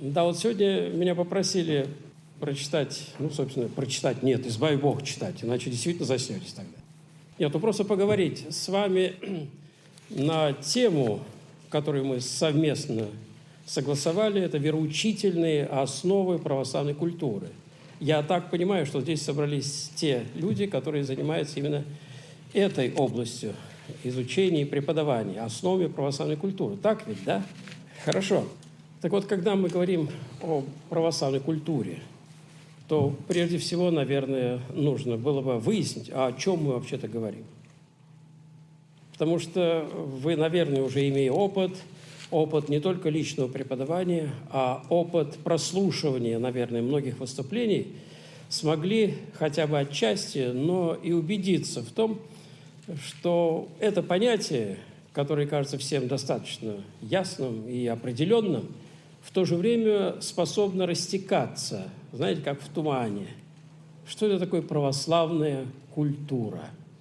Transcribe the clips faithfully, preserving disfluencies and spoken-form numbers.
Да, вот сегодня меня попросили прочитать, ну, собственно, прочитать, нет, избави Бог читать, иначе действительно заснетесь тогда. Нет, ну просто поговорить с вами на тему, которую мы совместно согласовали, это вероучительные основы православной культуры. Я так понимаю, что здесь собрались те люди, которые занимаются именно этой областью изучения и преподавания, основами православной культуры. Так ведь, да? Хорошо. Так вот, когда мы говорим о православной культуре, то прежде всего, наверное, нужно было бы выяснить, а о чем мы вообще-то говорим. Потому что вы, наверное, уже имея опыт, опыт не только личного преподавания, а опыт прослушивания, наверное, многих выступлений, смогли хотя бы отчасти, но и убедиться в том, что это понятие, которое кажется всем достаточно ясным и определенным, в то же время способно растекаться, знаете, как в тумане. Что это такое православная культура?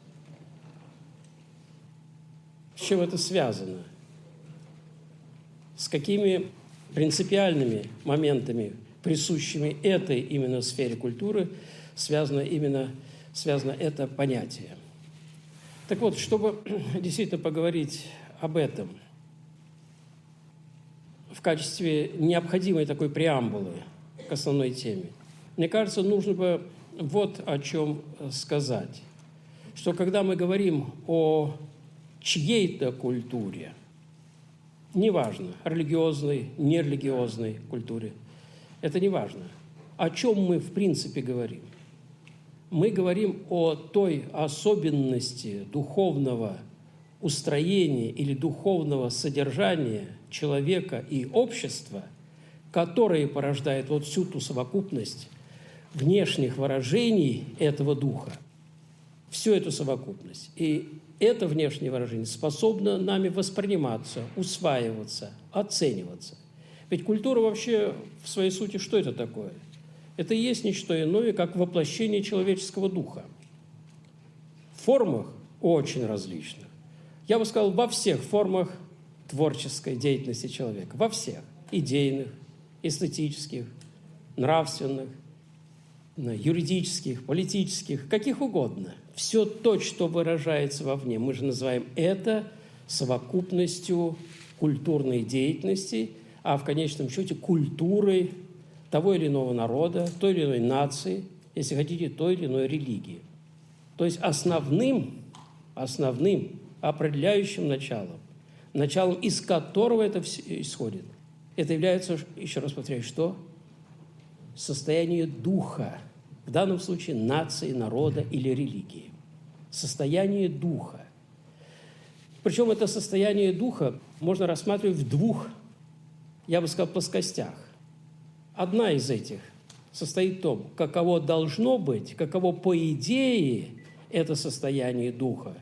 С чем это связано? С какими принципиальными моментами, присущими этой именно сфере культуры, связано именно связано это понятие? Так вот, чтобы действительно поговорить об этом в качестве необходимой такой преамбулы к основной теме, мне кажется, нужно бы вот о чем сказать, что когда мы говорим о чьей-то культуре, неважно, религиозной, нерелигиозной культуре, это не важно. О чем мы в принципе говорим? Мы говорим о той особенности духовного устроения или духовного содержания человека и общества, которые порождает вот всю ту совокупность внешних выражений этого духа, всю эту совокупность. И это внешнее выражение способно нами восприниматься, усваиваться, оцениваться. Ведь культура вообще в своей сути что это такое? Это и есть не что иное, как воплощение человеческого духа. В формах очень различных. Я бы сказал, во всех формах творческой деятельности человека. Во всех. Идейных, эстетических, нравственных, юридических, политических, каких угодно. Все то, что выражается вовне, мы же называем это совокупностью культурной деятельности, а в конечном счете культурой того или иного народа, той или иной нации, если хотите, той или иной религии. То есть основным, основным определяющим началом, началом, из которого это все исходит, это является, еще раз повторяю, что? Состояние духа, в данном случае нации, народа или религии. Состояние духа. Причем это состояние духа можно рассматривать в двух, я бы сказал, плоскостях. Одна из этих состоит в том, каково должно быть, каково по идее это состояние духа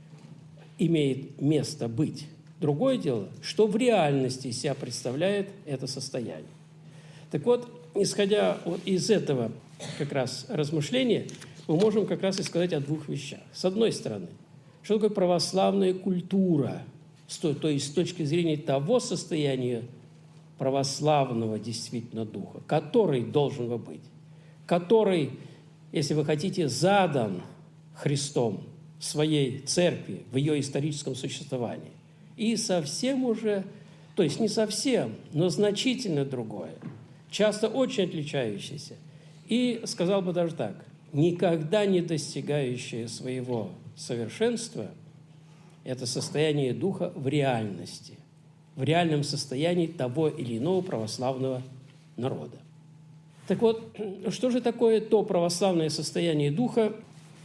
имеет место быть. Другое дело, что в реальности из себя представляет это состояние. Так вот, исходя вот из этого как раз размышления, мы можем как раз и сказать о двух вещах. С одной стороны, что такое православная культура, то есть с точки зрения того состояния православного действительно духа, который должен бы быть, который, если вы хотите, задан Христом своей церкви в ее историческом существовании. И совсем уже, то есть не совсем, но значительно другое, часто очень отличающееся. И, сказал бы даже так, никогда не достигающее своего совершенства – это состояние духа в реальности, в реальном состоянии того или иного православного народа. Так вот, что же такое то православное состояние духа,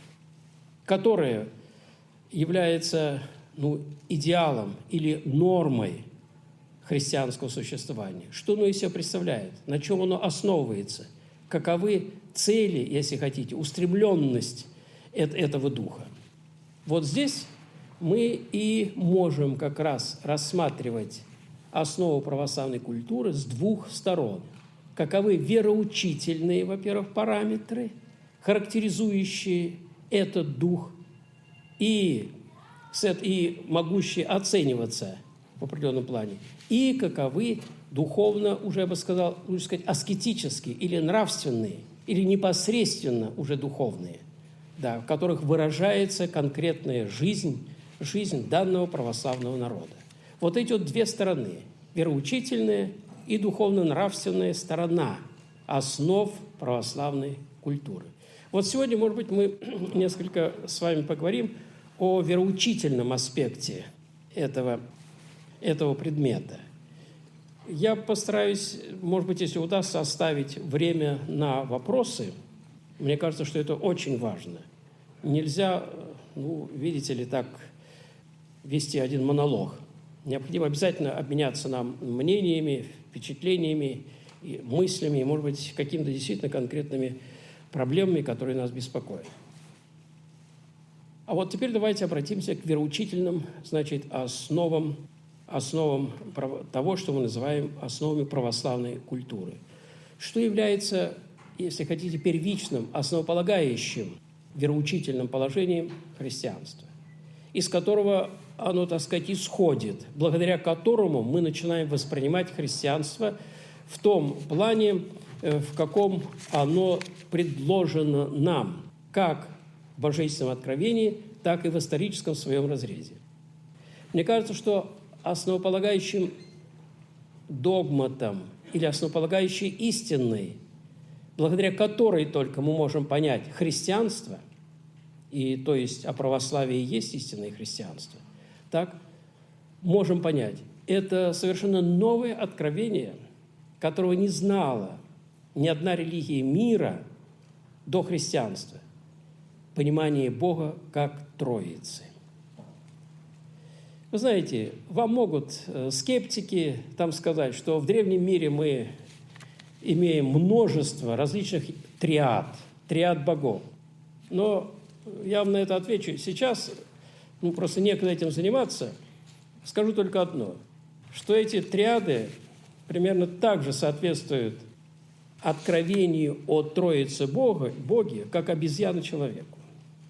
которое является ну, идеалом или нормой христианского существования? Что оно из себя представляет? На чем оно основывается? Каковы цели, если хотите, устремленность этого духа? Вот здесь мы и можем как раз рассматривать основу православной культуры с двух сторон. Каковы вероучительные, во-первых, параметры, характеризующие этот дух и, и могущие оцениваться в определенном плане, и каковы духовно, уже, я бы сказал, лучше сказать, аскетические или нравственные, или непосредственно уже духовные, да, в которых выражается конкретная жизнь, жизнь данного православного народа. Вот эти вот две стороны, вероучительная и духовно-нравственная сторона основ православной культуры. Вот сегодня, может быть, мы несколько с вами поговорим о вероучительном аспекте этого, этого предмета. Я постараюсь, может быть, если удастся, оставить время на вопросы. Мне кажется, что это очень важно. Нельзя, ну, видите ли, так вести один монолог. Необходимо обязательно обменяться нам мнениями, впечатлениями, и мыслями, и, может быть, какими-то действительно конкретными проблемами, которые нас беспокоят. А вот теперь давайте обратимся к вероучительным, значит, основам, основам того, что мы называем основами православной культуры. Что является, если хотите, первичным, основополагающим вероучительным положением христианства, из которого оно, так сказать, исходит, благодаря которому мы начинаем воспринимать христианство в том плане, в каком оно предложено нам, как в божественном откровении, так и в историческом своем разрезе. Мне кажется, что основополагающим догматом или основополагающей истиной, благодаря которой только мы можем понять христианство, и то есть о православии есть истинное христианство, так можем понять, это совершенно новое откровение, которого не знала ни одна религия мира до христианства, понимание Бога как Троицы. Вы знаете, вам могут скептики там сказать, что в древнем мире мы имеем множество различных триад, триад богов. Но я вам на это отвечу. Сейчас, ну, просто некогда этим заниматься. Скажу только одно, что эти триады примерно так же соответствуют откровению о Троице Бога, Боге, как обезьяна человеку.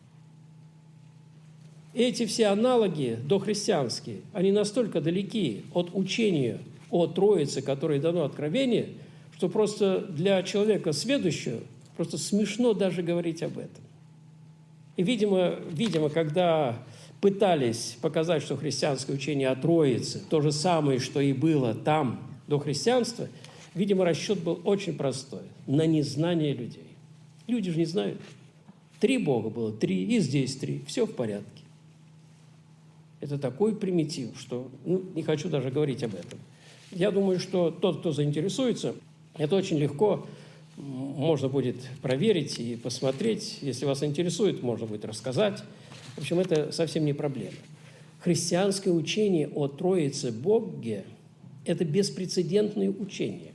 Эти все аналоги дохристианские, они настолько далеки от учения о Троице, которое дано откровение, что просто для человека сведущего просто смешно даже говорить об этом. И, видимо, видимо, когда пытались показать, что христианское учение о Троице то же самое, что и было там до христианства, видимо, расчет был очень простой – на незнание людей. Люди же не знают. Три Бога было, три, и здесь три, все в порядке. Это такой примитив, что ну, не хочу даже говорить об этом. Я думаю, что тот, кто заинтересуется, это очень легко можно будет проверить и посмотреть. Если вас интересует, можно будет рассказать. В общем, это совсем не проблема. Христианское учение о Троице Боге – это беспрецедентное учение.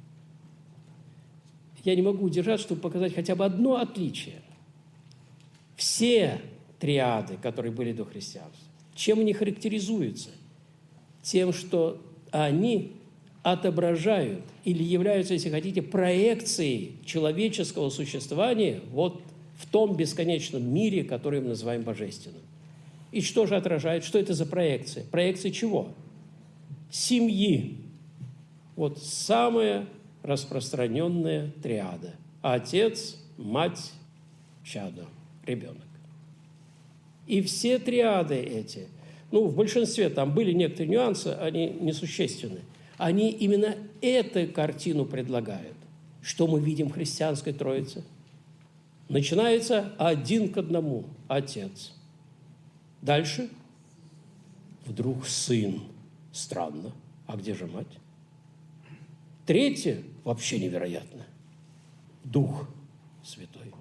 Я не могу удержаться, чтобы показать хотя бы одно отличие. Все триады, которые были до христианства, чем они характеризуются? Тем, что они отображают или являются, если хотите, проекцией человеческого существования вот в том бесконечном мире, который мы называем божественным. И что же отражает? Что это за проекция? Проекция чего? Семьи. Вот самая распространенная триада. Отец, мать, чадо, ребенок. И все триады эти, ну, в большинстве там были некоторые нюансы, они несущественны. Они именно эту картину предлагают. Что мы видим в христианской Троице? Начинается один к одному – Отец. Дальше – вдруг Сын. Странно. А где же мать? Третье – вообще невероятно. Дух Святой.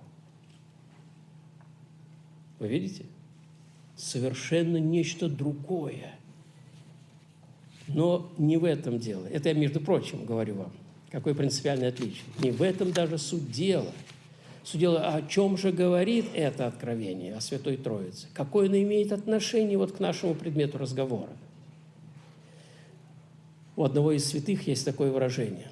Вы видите? Совершенно нечто другое. Но не в этом дело. Это я, между прочим, говорю вам. Какое принципиальное отличие. Не в этом даже суть дела. Суть дела, о чем же говорит это откровение о Святой Троице? Какое оно имеет отношение вот к нашему предмету разговора? У одного из святых есть такое выражение.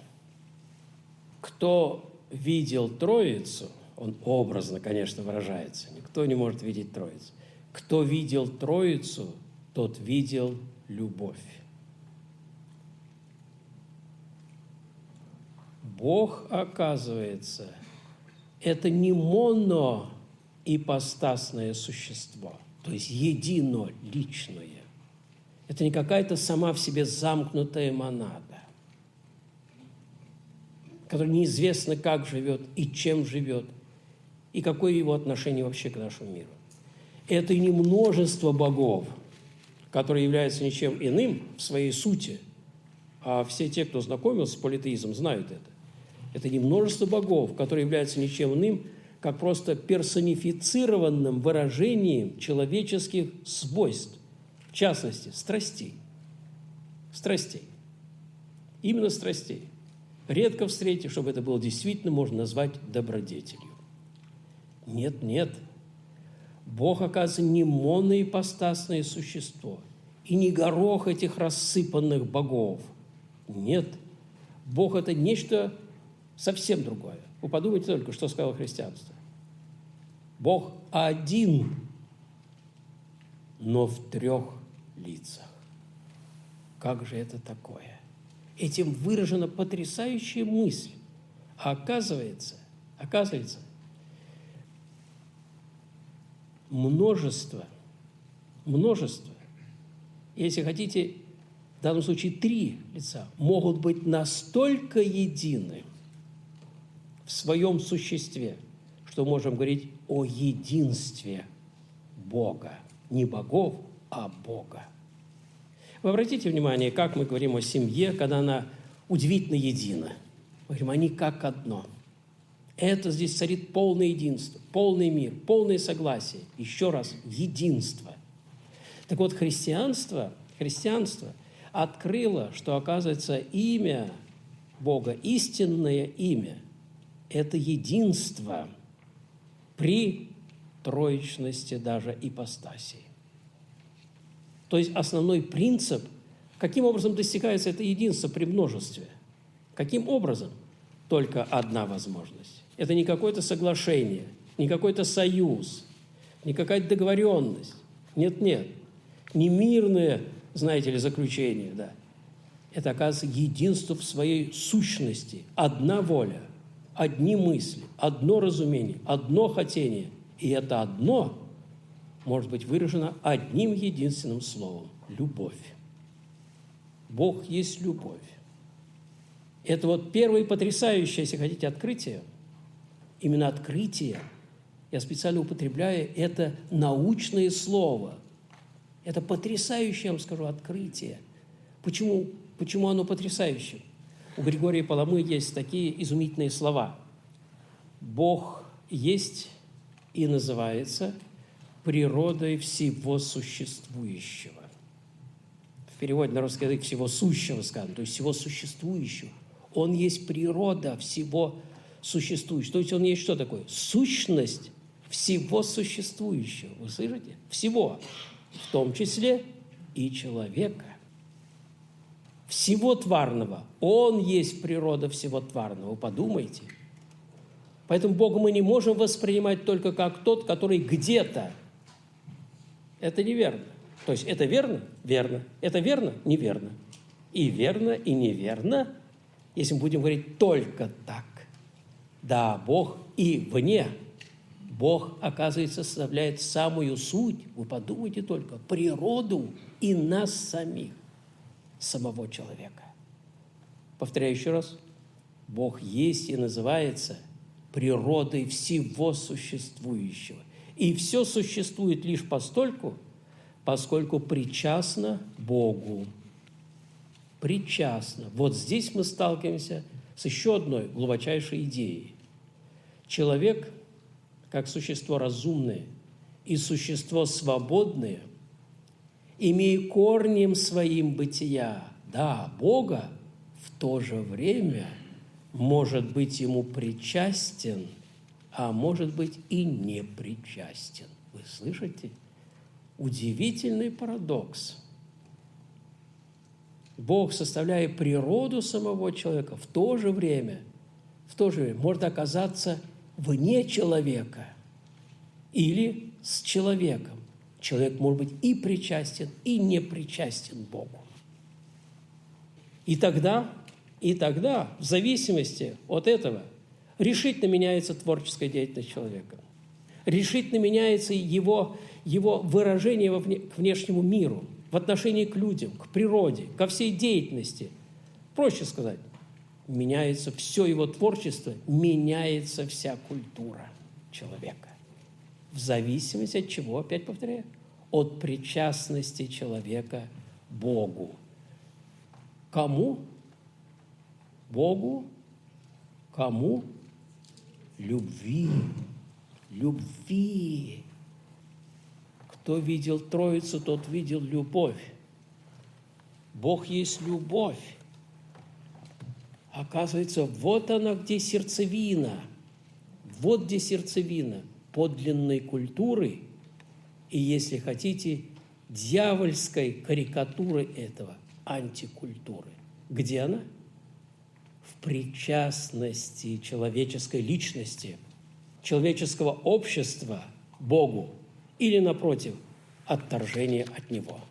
Кто видел Троицу, он образно, конечно, выражается, никто не может видеть Троицу. Кто видел Троицу, тот видел любовь. Бог, оказывается, это не моноипостасное существо, то есть единоличное. Это не какая-то сама в себе замкнутая монада, которая неизвестно, как живет и чем живет, и какое его отношение вообще к нашему миру. Это и не множество богов, которые являются ничем иным в своей сути, а все те, кто знакомился с политеизмом, знают это. Это не множество богов, которые являются ничем иным, как просто персонифицированным выражением человеческих свойств, в частности, страстей. Страстей. Именно страстей. Редко встретишь, чтобы это было действительно можно назвать добродетелью. Нет, нет. Бог, оказывается, не моноипостасное существо и не горох этих рассыпанных богов. Нет. Бог – это нечто совсем другое. Вы подумайте только, что сказало христианство. Бог один, но в трех лицах. Как же это такое? Этим выражена потрясающая мысль. А оказывается, оказывается, множество, множество, если хотите, в данном случае три лица, могут быть настолько едины в своем существе, что можем говорить о единстве Бога. Не богов, а Бога. Вы обратите внимание, как мы говорим о семье, когда она удивительно едина. Мы говорим, они как одно. Это здесь царит полное единство, полный мир, полное согласие. Еще раз, единство. Так вот, христианство, христианство открыло, что, оказывается, имя Бога, истинное имя – это единство при троечности даже ипостасии. То есть основной принцип, каким образом достигается это единство при множестве? Каким образом? Только одна возможность. Это не какое-то соглашение, не какой-то союз, не какая-то договоренность. Нет-нет. Не мирное, знаете ли, заключение, да. Это, оказывается, единство в своей сущности. Одна воля, одни мысли, одно разумение, одно хотение. И это одно может быть выражено одним единственным словом – любовь. Бог есть любовь. Это вот первое потрясающее, если хотите, открытие. Именно открытие, я специально употребляю это научное слово. Это потрясающее, я вам скажу, открытие. Почему, почему оно потрясающее? У Григория Паламы есть такие изумительные слова. Бог есть и называется природой всего существующего. В переводе на русский язык всего сущего сказано, то есть всего существующего. Он есть природа всего существующего. То есть он есть что такое? Сущность всего существующего. Вы слышите? Всего. В том числе и человека. Всего тварного. Он есть природа всего тварного. Вы подумайте. Поэтому Бога мы не можем воспринимать только как тот, который где-то. Это неверно. То есть это верно? Верно. Это верно? Неверно. И верно, и неверно, если мы будем говорить только так. Да, Бог и вне. Бог, оказывается, составляет самую суть, вы подумайте только, природу и нас самих, самого человека. Повторяю еще раз. Бог есть и называется природой всего существующего. И все существует лишь постольку, поскольку причастно Богу. Причастно. Вот здесь мы сталкиваемся с еще одной глубочайшей идеей. Человек, как существо разумное и существо свободное, имея корнем своим бытия, да, Бога, в то же время может быть ему причастен, а может быть и не причастен. Вы слышите? Удивительный парадокс. Бог, составляя природу самого человека, в то же время, в то же время может оказаться вне человека или с человеком. Человек может быть и причастен, и не причастен Богу. И тогда И тогда, в зависимости от этого, решительно меняется творческая деятельность человека. Решительно меняется его, его выражение во вне, к внешнему миру, в отношении к людям, к природе, ко всей деятельности. Проще сказать, меняется все его творчество, меняется вся культура человека. В зависимости от чего, опять повторяю, от причастности человека Богу. Кому? Богу. Кому? Любви. Любви. Кто видел Троицу, тот видел любовь. Бог есть любовь. Оказывается, вот она, где сердцевина. Вот где сердцевина подлинной культуры и, если хотите, дьявольской карикатуры этого, антикультуры. Где она? В причастности человеческой личности, человеческого общества Богу или, напротив, отторжение от Него.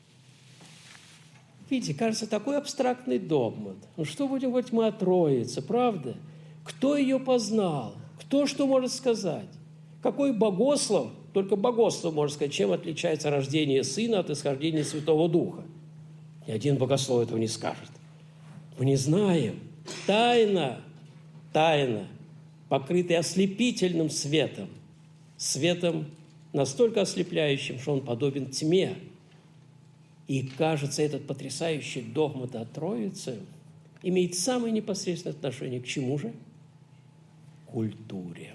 Видите, кажется, такой абстрактный догмат. Ну что будем говорить мы о Троице, правда? Кто ее познал? Кто что может сказать? Какой богослов, только богослов может сказать, чем отличается рождение Сына от исхождения Святого Духа? Ни один богослов этого не скажет. Мы не знаем. Тайна, тайна, покрытая ослепительным светом, светом настолько ослепляющим, что он подобен тьме. И, кажется, этот потрясающий догмат о Троице имеет самое непосредственное отношение к чему же? К культуре.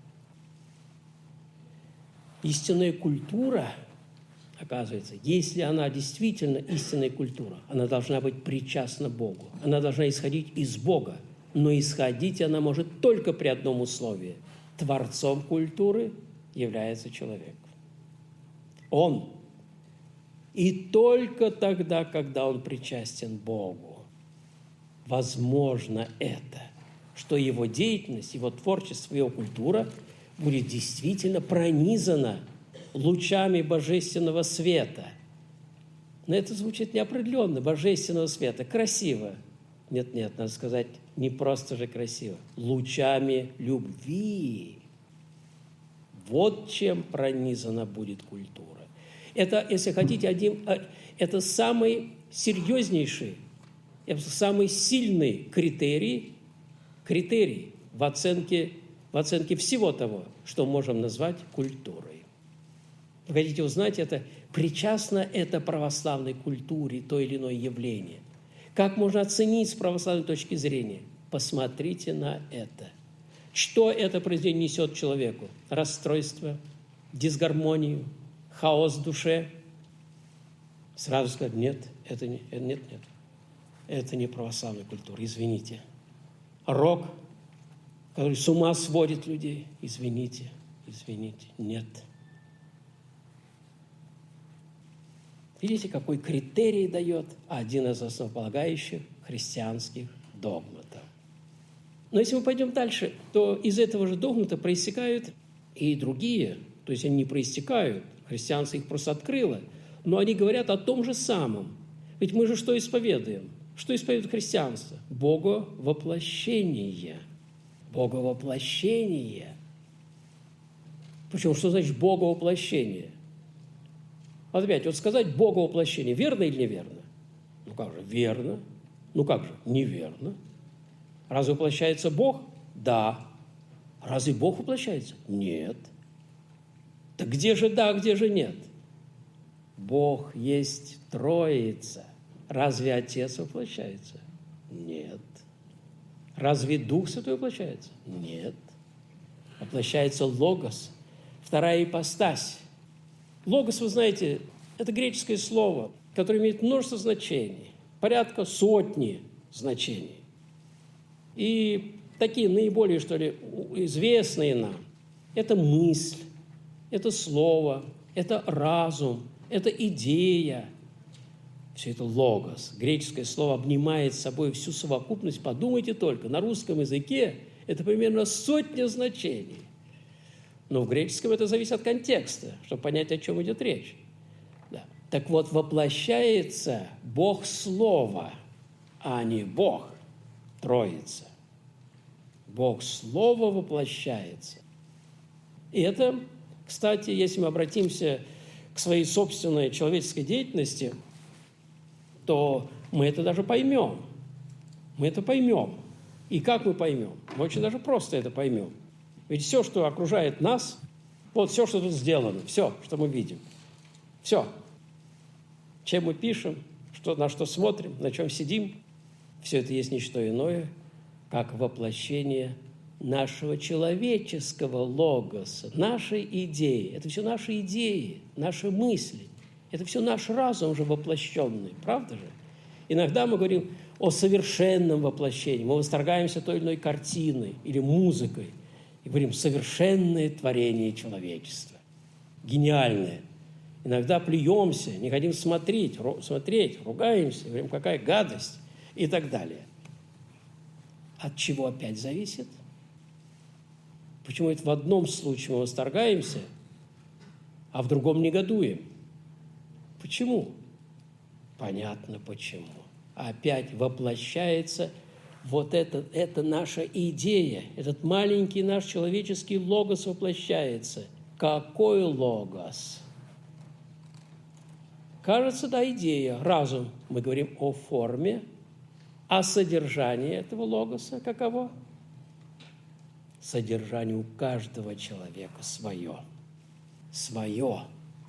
Истинная культура, оказывается, если она действительно истинная культура, она должна быть причастна Богу, она должна исходить из Бога, но исходить она может только при одном условии. Творцом культуры является человек. Он. И только тогда, когда он причастен Богу, возможно это, что его деятельность, его творчество, его культура будет действительно пронизана лучами божественного света. Но это звучит неопределенно, божественного света. Красиво. Нет-нет, надо сказать, не просто же красиво. Лучами любви. Вот чем пронизана будет культура. Это, если хотите, один, это самый серьезнейший, самый сильный критерий, критерий в оценке, в оценке всего того, что можем назвать культурой. Вы хотите узнать это? Причастно это православной культуре, то или иное явление. Как можно оценить с православной точки зрения? Посмотрите на это. Что это произведение несет человеку? Расстройство, дисгармонию, хаос в душе. Сразу сказать, нет, это не, нет, нет. Это не православная культура, извините. Рок, который с ума сводит людей, извините, извините, нет. Видите, какой критерий дает один из основополагающих христианских догматов. Но если мы пойдем дальше, то из этого же догмата проистекают и другие, то есть они не проистекают, христианство их просто открыло, но они говорят о том же самом. Ведь мы же что исповедуем? Что исповедует христианство? Боговоплощение. Боговоплощение. Причем, что значит боговоплощение? Вот опять, вот сказать боговоплощение, верно или неверно? Ну как же, верно. Ну как же, неверно. Разве воплощается Бог? Да. Разве Бог воплощается? Нет. Так где же да, где же нет? Бог есть Троица. Разве Отец воплощается? Нет. Разве Дух Святой воплощается? Нет. Воплощается Логос, вторая ипостась. Логос, вы знаете, это греческое слово, которое имеет множество значений, порядка сотни значений. И такие наиболее, что ли, известные нам – это мысль, это слово, это разум, это идея. Все это логос. Греческое слово обнимает собой всю совокупность. Подумайте только, на русском языке это примерно сотня значений. Но в греческом это зависит от контекста, чтобы понять, о чем идет речь. Да. Так вот, воплощается Бог Слово, а не Бог. Троица. Бог Слово воплощается. И это, кстати, если мы обратимся к своей собственной человеческой деятельности, то мы это даже поймем. Мы это поймем. И как мы поймем? Мы очень даже просто это поймем. Ведь все, что окружает нас, вот все, что тут сделано, все, что мы видим, все. Чем мы пишем, что, на что смотрим, на чем сидим, все это есть не что иное, как воплощение нашего человеческого логоса, нашей идеи. Это все наши идеи, наши мысли. Это все наш разум уже воплощенный, правда же? Иногда мы говорим о совершенном воплощении. Мы восторгаемся той или иной картиной или музыкой и говорим «совершенное творение человечества», гениальное. Иногда плюемся, не хотим смотреть, ру, смотреть, ругаемся, говорим «какая гадость» и так далее. От чего опять зависит? Почему это в одном случае мы восторгаемся, а в другом негодуем? Почему? Понятно почему. Опять воплощается вот это, это наша идея, этот маленький наш человеческий логос воплощается. Какой логос? Кажется, да, идея, разум. Мы говорим о форме, а содержание этого логоса каково? Содержание у каждого человека свое. Свое.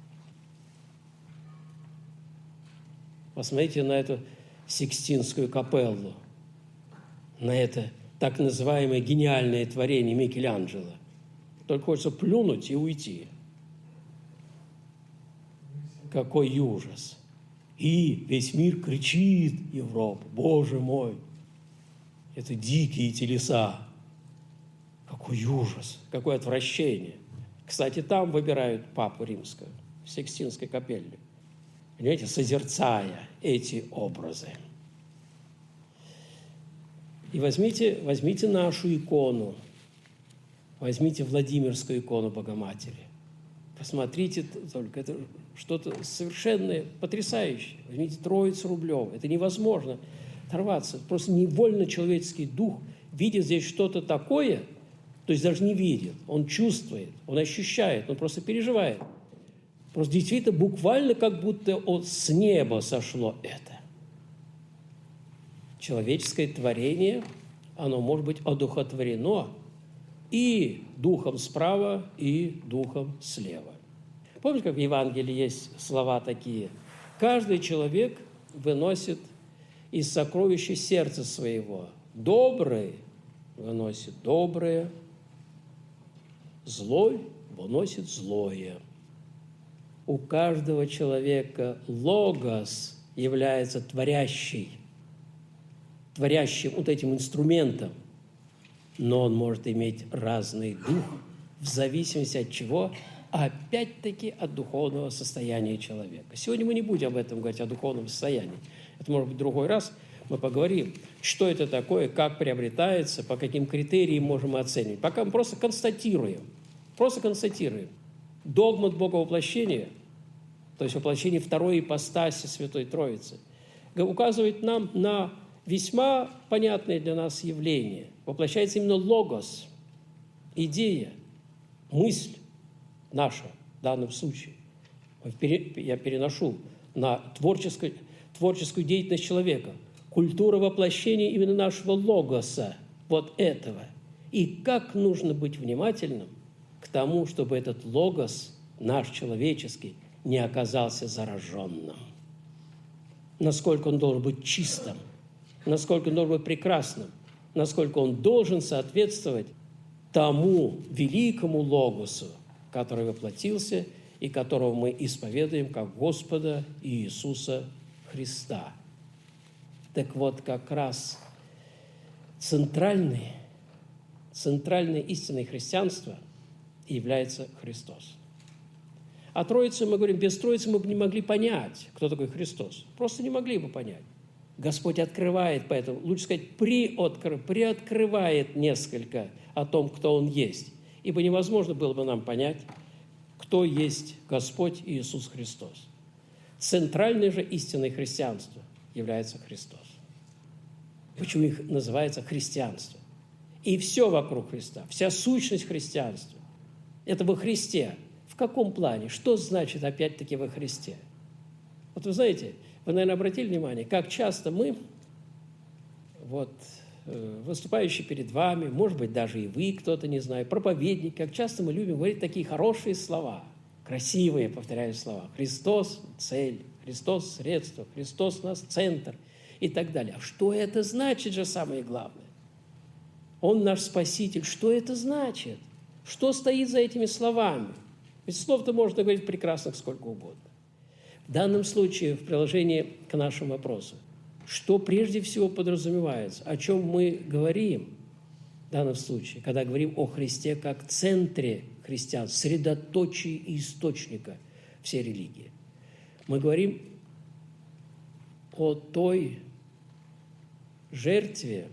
Посмотрите на эту Сикстинскую капеллу, на это так называемое гениальное творение Микеланджело. Только хочется плюнуть и уйти. Какой ужас! И весь мир кричит, Европа, Боже мой, это дикие телеса. Какой ужас, какое отвращение. Кстати, там выбирают папу римского, в Сикстинской капелле. Понимаете, созерцая эти образы. И возьмите, возьмите нашу икону, возьмите Владимирскую икону Богоматери. Посмотрите только, это что-то совершенно потрясающее. Возьмите Троицу Рублеву. Это невозможно оторваться. Просто невольно человеческий дух видит здесь что-то такое, то есть даже не видит, он чувствует, он ощущает, он просто переживает. Просто действительно буквально как будто от с неба сошло это. Человеческое творение, оно может быть одухотворено и духом справа, и духом слева. Помните, как в Евангелии есть слова такие? Каждый человек выносит из сокровища сердца своего. Добрый выносит доброе, злой выносит злое. У каждого человека логос является творящий, творящим вот этим инструментом, но он может иметь разный дух в зависимости от чего? Опять-таки от духовного состояния человека. Сегодня мы не будем об этом говорить, о духовном состоянии. Это может быть в другой раз. Мы поговорим, что это такое, как приобретается, по каким критериям можем мы оценивать. Пока мы просто констатируем. Просто констатируем. Догмат Боговоплощения, то есть воплощение второй ипостаси Святой Троицы, указывает нам на весьма понятное для нас явление. Воплощается именно логос, идея, мысль наша в данном случае. Я переношу на творческую, творческую деятельность человека. Культура воплощения именно нашего логоса, вот этого. И как нужно быть внимательным к тому, чтобы этот логос, наш человеческий, не оказался зараженным. Насколько он должен быть чистым, насколько он должен быть прекрасным, насколько он должен соответствовать тому великому логосу, который воплотился и которого мы исповедуем как Господа Иисуса Христа. Так вот, как раз центральной, центральной истиной христианства является Христос. О Троице мы говорим, без Троицы мы бы не могли понять, кто такой Христос. Просто не могли бы понять. Господь открывает, поэтому, лучше сказать, приоткры, приоткрывает несколько о том, кто Он есть. Ибо невозможно было бы нам понять, кто есть Господь Иисус Христос. Центральной же истиной христианства является Христос. Почему их называется христианство? И все вокруг Христа, вся сущность христианства – это во Христе. В каком плане? Что значит опять-таки во Христе? Вот вы знаете, вы, наверное, обратили внимание, как часто мы, вот, выступающие перед вами, может быть, даже и вы, кто-то, не знаю, проповедник, как часто мы любим говорить такие хорошие слова, красивые, повторяю, слова. Христос – цель, Христос – средство, Христос – у нас центр и так далее. А что это значит же самое главное? Он наш Спаситель. Что это значит? Что стоит за этими словами? Ведь слов-то можно говорить прекрасных сколько угодно. В данном случае, в приложении к нашему вопросу, что прежде всего подразумевается, о чем мы говорим в данном случае, когда говорим о Христе как центре христиан, средоточии и источника всей религии. Мы говорим о той жертве,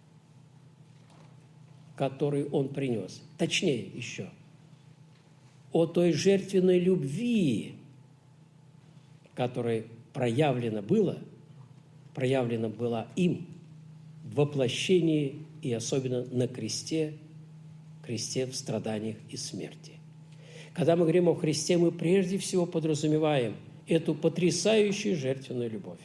которую Он принес. Точнее еще, о той жертвенной любви, которая проявлена была, проявлена была им в воплощении и особенно на кресте, кресте в страданиях и смерти. Когда мы говорим о Христе, мы прежде всего подразумеваем эту потрясающую жертвенную любовь.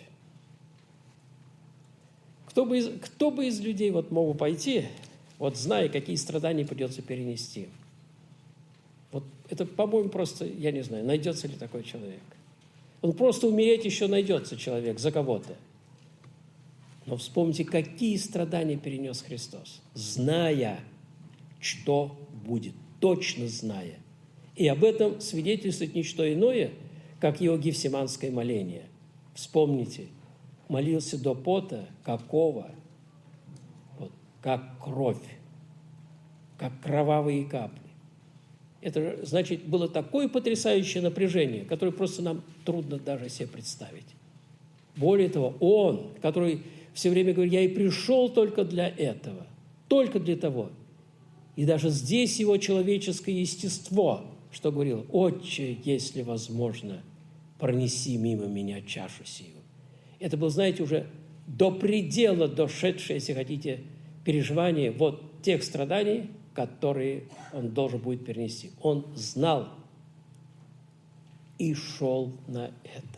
Кто бы из, кто бы из людей вот мог бы пойти, вот зная, какие страдания придется перенести? Вот это, по-моему, просто, я не знаю, найдется ли такой человек. Он просто умереть еще найдется человек за кого-то. Но вспомните, какие страдания перенес Христос, зная, что будет, точно зная. И об этом свидетельствует не что иное, как его гефсиманское моление. Вспомните, молился до пота, какого? Вот, как кровь, как кровавые капли. Это, значит, было такое потрясающее напряжение, которое просто нам трудно даже себе представить. Более того, Он, который все время говорит, я и пришел только для этого, только для того. И даже здесь его человеческое естество, что говорил, «Отче, если возможно, пронеси мимо меня чашу сию». Это было, знаете, уже до предела дошедшее, если хотите, переживание вот тех страданий, которые он должен будет перенести. Он знал и шел на это.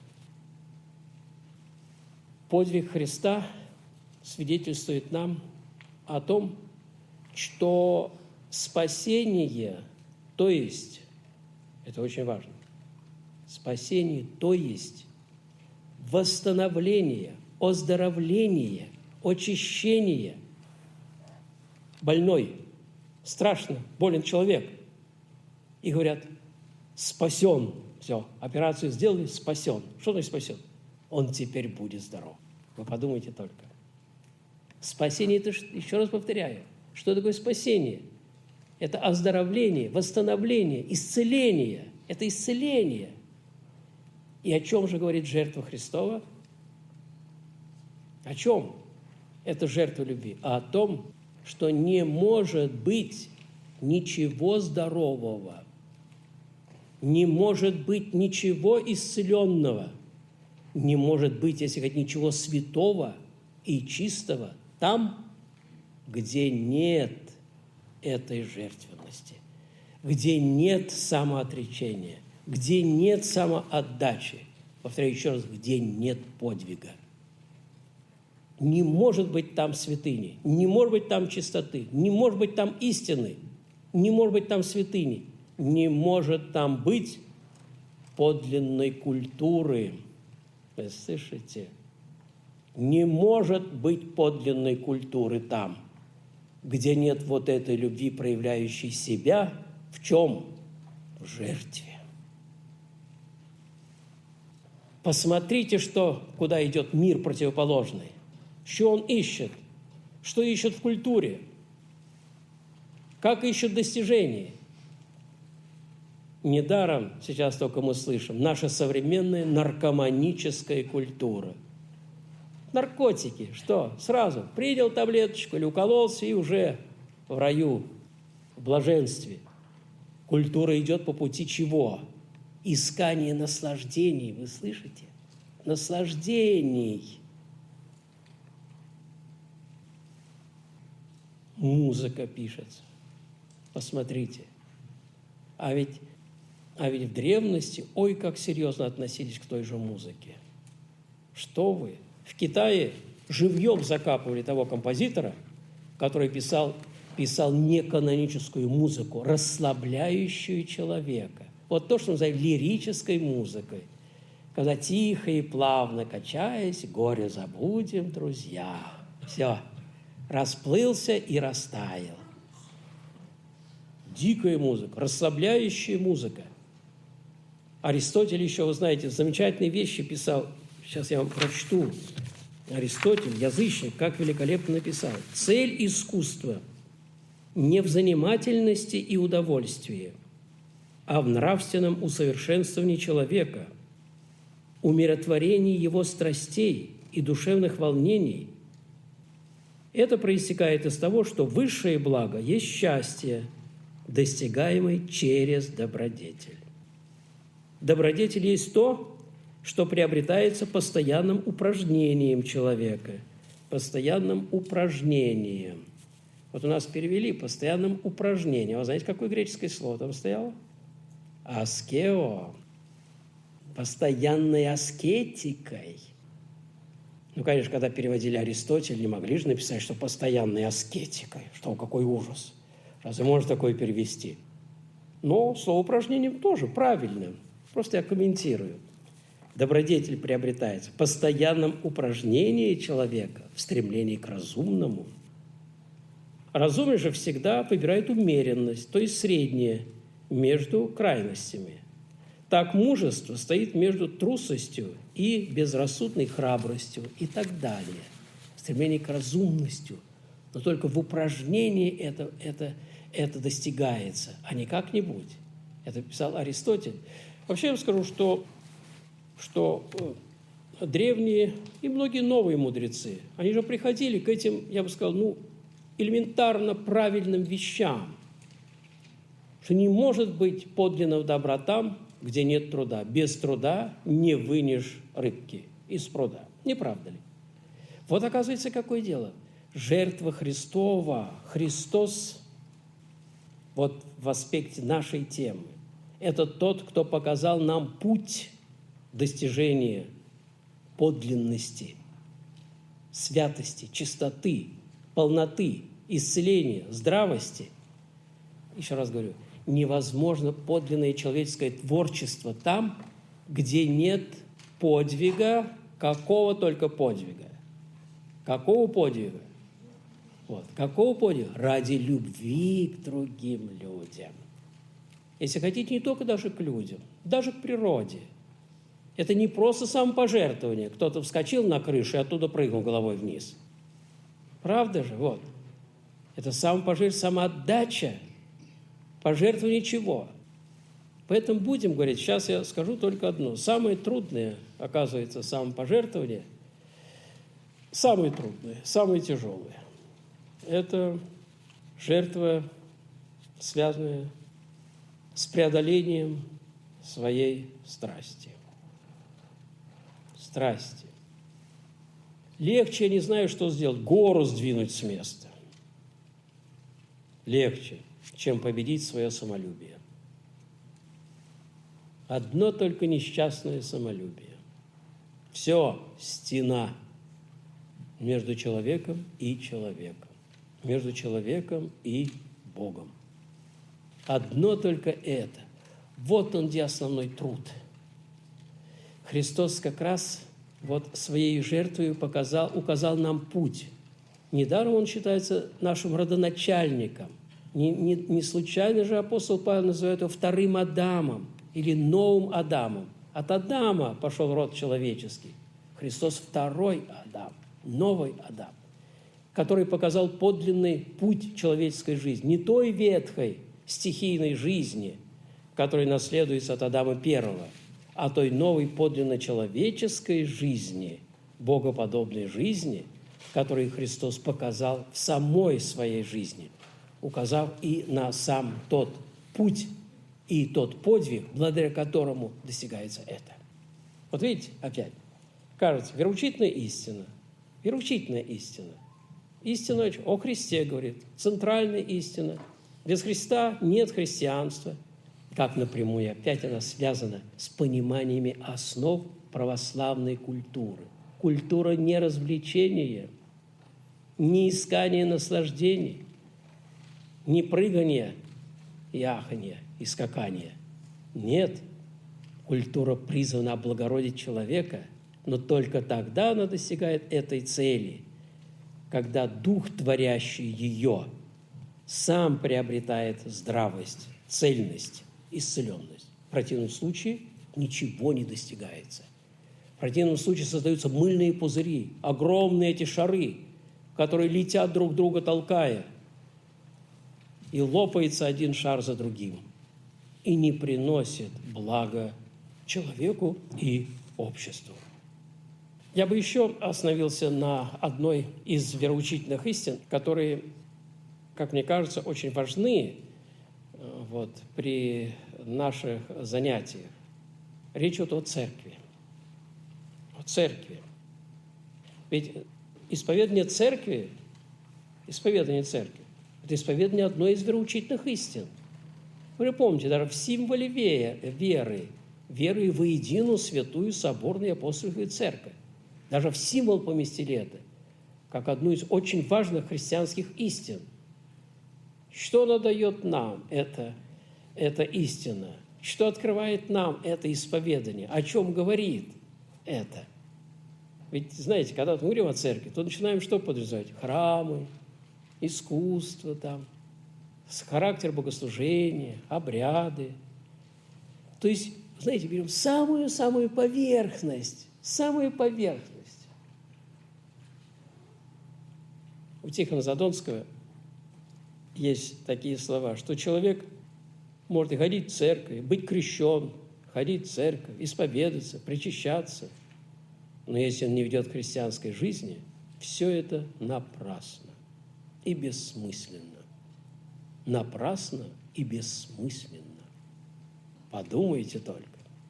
Подвиг Христа свидетельствует нам о том, что спасение, то есть, это очень важно, спасение, то есть восстановление, оздоровление, очищение. Больной, страшно, болен человек. И говорят, спасен. Все, операцию сделали, спасен. Что значит спасен? Он теперь будет здоров. Вы подумайте только. Спасение – это, еще раз повторяю, что такое спасение? Это оздоровление, восстановление, исцеление. Это исцеление. И о чем же говорит жертва Христова? О чем? Это жертва любви. А о том, что не может быть ничего здорового, не может быть ничего исцеленного, не может быть, если хотите, ничего святого и чистого там, где нет этой жертвенности, где нет самоотречения, где нет самоотдачи, повторяю еще раз, где нет подвига. Не может быть там святыни, не может быть там чистоты, не может быть там истины, не может быть там святыни, не может там быть подлинной культуры. Вы слышите? Не может быть подлинной культуры там, где нет вот этой любви, проявляющей себя в чем? В жертве. Посмотрите, что, куда идет мир противоположный. Что он ищет? Что ищет в культуре? Как ищут достижения? Недаром сейчас только мы слышим наша современная наркоманическая культура. Наркотики, что? Сразу принял таблеточку или укололся и уже в раю, в блаженстве. Культура идет по пути чего? Искание наслаждений, вы слышите? Наслаждений. музыка пишется. Посмотрите. А ведь, а ведь в древности, ой, как серьезно относились к той же музыке. Что вы? В Китае живьем закапывали того композитора, который писал, писал неканоническую музыку, расслабляющую человека. Вот то, что называют лирической музыкой. Когда тихо и плавно качаясь, горе забудем, друзья. Все, расплылся и растаял. Дикая музыка, расслабляющая музыка. Аристотель еще, вы знаете, замечательные вещи писал. Сейчас я вам прочту. Аристотель, язычник, как великолепно написал. Цель искусства не в занимательности и удовольствии, а в нравственном усовершенствовании человека, умиротворении его страстей и душевных волнений. Это проистекает из того, что высшее благо есть счастье, достигаемое через добродетель. Добродетель есть то, что приобретается постоянным упражнением человека, постоянным упражнением. Вот у нас перевели постоянным упражнением. Вы знаете, какое греческое слово там стояло? Аскео. Постоянной аскетикой. Ну, конечно, когда переводили Аристотель, не могли же написать, что постоянной аскетикой. Что, какой ужас. Разве можно такое перевести? Но слово упражнением тоже правильно. Просто я комментирую. Добродетель приобретается в постоянном упражнении человека в стремлении к разумному. Разумный же всегда выбирает умеренность, то есть среднее между крайностями. Так мужество стоит между трусостью и безрассудной храбростью и так далее. Стремление к разумности. Но только в упражнении это, это, это достигается, а не как-нибудь. Это писал Аристотель. Вообще я вам скажу, что, что древние и многие новые мудрецы, они же приходили к этим, я бы сказал, ну, элементарно правильным вещам, что не может быть подлинного добра там, где нет труда. Без труда не вынешь рыбки из пруда. Не правда ли? Вот оказывается, какое дело. Жертва Христова, Христос, вот в аспекте нашей темы, это тот, кто показал нам путь достижения подлинности, святости, чистоты, полноты, исцеления, здравости. Еще раз говорю, невозможно подлинное человеческое творчество там, где нет подвига, какого только подвига. Какого подвига? Вот. Какого подвига? Ради любви к другим людям. Если хотите, не только даже к людям, даже к природе. Это не просто самопожертвование. Кто-то вскочил на крышу и оттуда прыгнул головой вниз. Правда же? Вот. Это самопожертвование, самоотдача. Пожертвование чего? Поэтому будем говорить, сейчас я скажу только одно. Самое трудное, оказывается, самопожертвование, самое трудное, самое тяжелое. Это жертва, связанная с преодолением своей страсти. Страсти. Легче, я не знаю, что сделать, гору сдвинуть с места. Легче, чем победить свое самолюбие. Одно только несчастное самолюбие. Все, стена между человеком и человеком, между человеком и Богом. Одно только это. Вот он, где основной труд. Христос как раз вот своей жертвой показал, указал нам путь. Недаром он считается нашим родоначальником. Не, не, не случайно же апостол Павел называет его вторым Адамом или новым Адамом. От Адама пошел род человеческий. Христос второй Адам, новый Адам, который показал подлинный путь человеческой жизни. Не той ветхой стихийной жизни, которая наследуется от Адама первого, а той новой подлинно человеческой жизни, богоподобной жизни, которую Христос показал в самой своей жизни, указав и на сам тот путь и тот подвиг, благодаря которому достигается это. Вот видите, опять, кажется, вероучительная истина, вероучительная истина. Истина о Христе говорит, центральная истина. Без Христа нет христианства. Как напрямую, опять она связана с пониманиями основ православной культуры. Культура не развлечения, не искания наслаждений, не прыгания и ахания, и скакания. Нет, культура призвана облагородить человека, но только тогда она достигает этой цели, когда дух, творящий ее, сам приобретает здравость, цельность, исцеленность. В противном случае ничего не достигается. В противном случае создаются мыльные пузыри, огромные эти шары, которые летят друг друга толкая, и лопается один шар за другим, и не приносит блага человеку и обществу. Я бы еще остановился на одной из вероучительных истин, которые, как мне кажется, очень важны вот, при наших занятиях. Речь идет о церкви. О церкви. Ведь исповедание церкви, исповедание церкви, это исповедание одной из вероучительных истин. Вы помните, даже в символе веры, веры в единую святую соборную апостольскую церковь, даже в символ поместили это, как одну из очень важных христианских истин. Что она дает нам, это, это истина? Что открывает нам это исповедание? О чем говорит это? Ведь, знаете, когда мы говорим о церкви, то начинаем что подразумевать? Храмы, искусство, там, характер богослужения, обряды. То есть, знаете, берем самую-самую поверхность, самую поверхность. У Тихона Задонского есть такие слова, что человек может и ходить в церковь, быть крещен, ходить в церковь, исповедаться, причащаться, но если он не ведет христианской жизни, все это напрасно и бессмысленно. Напрасно и бессмысленно. Подумайте только.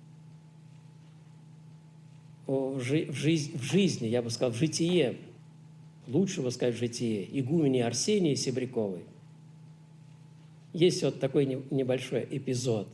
В, жи- в, жизнь, в жизни, я бы сказал, в житие, лучше бы сказать в житие, игумени Арсении Себряковой, есть вот такой небольшой эпизод,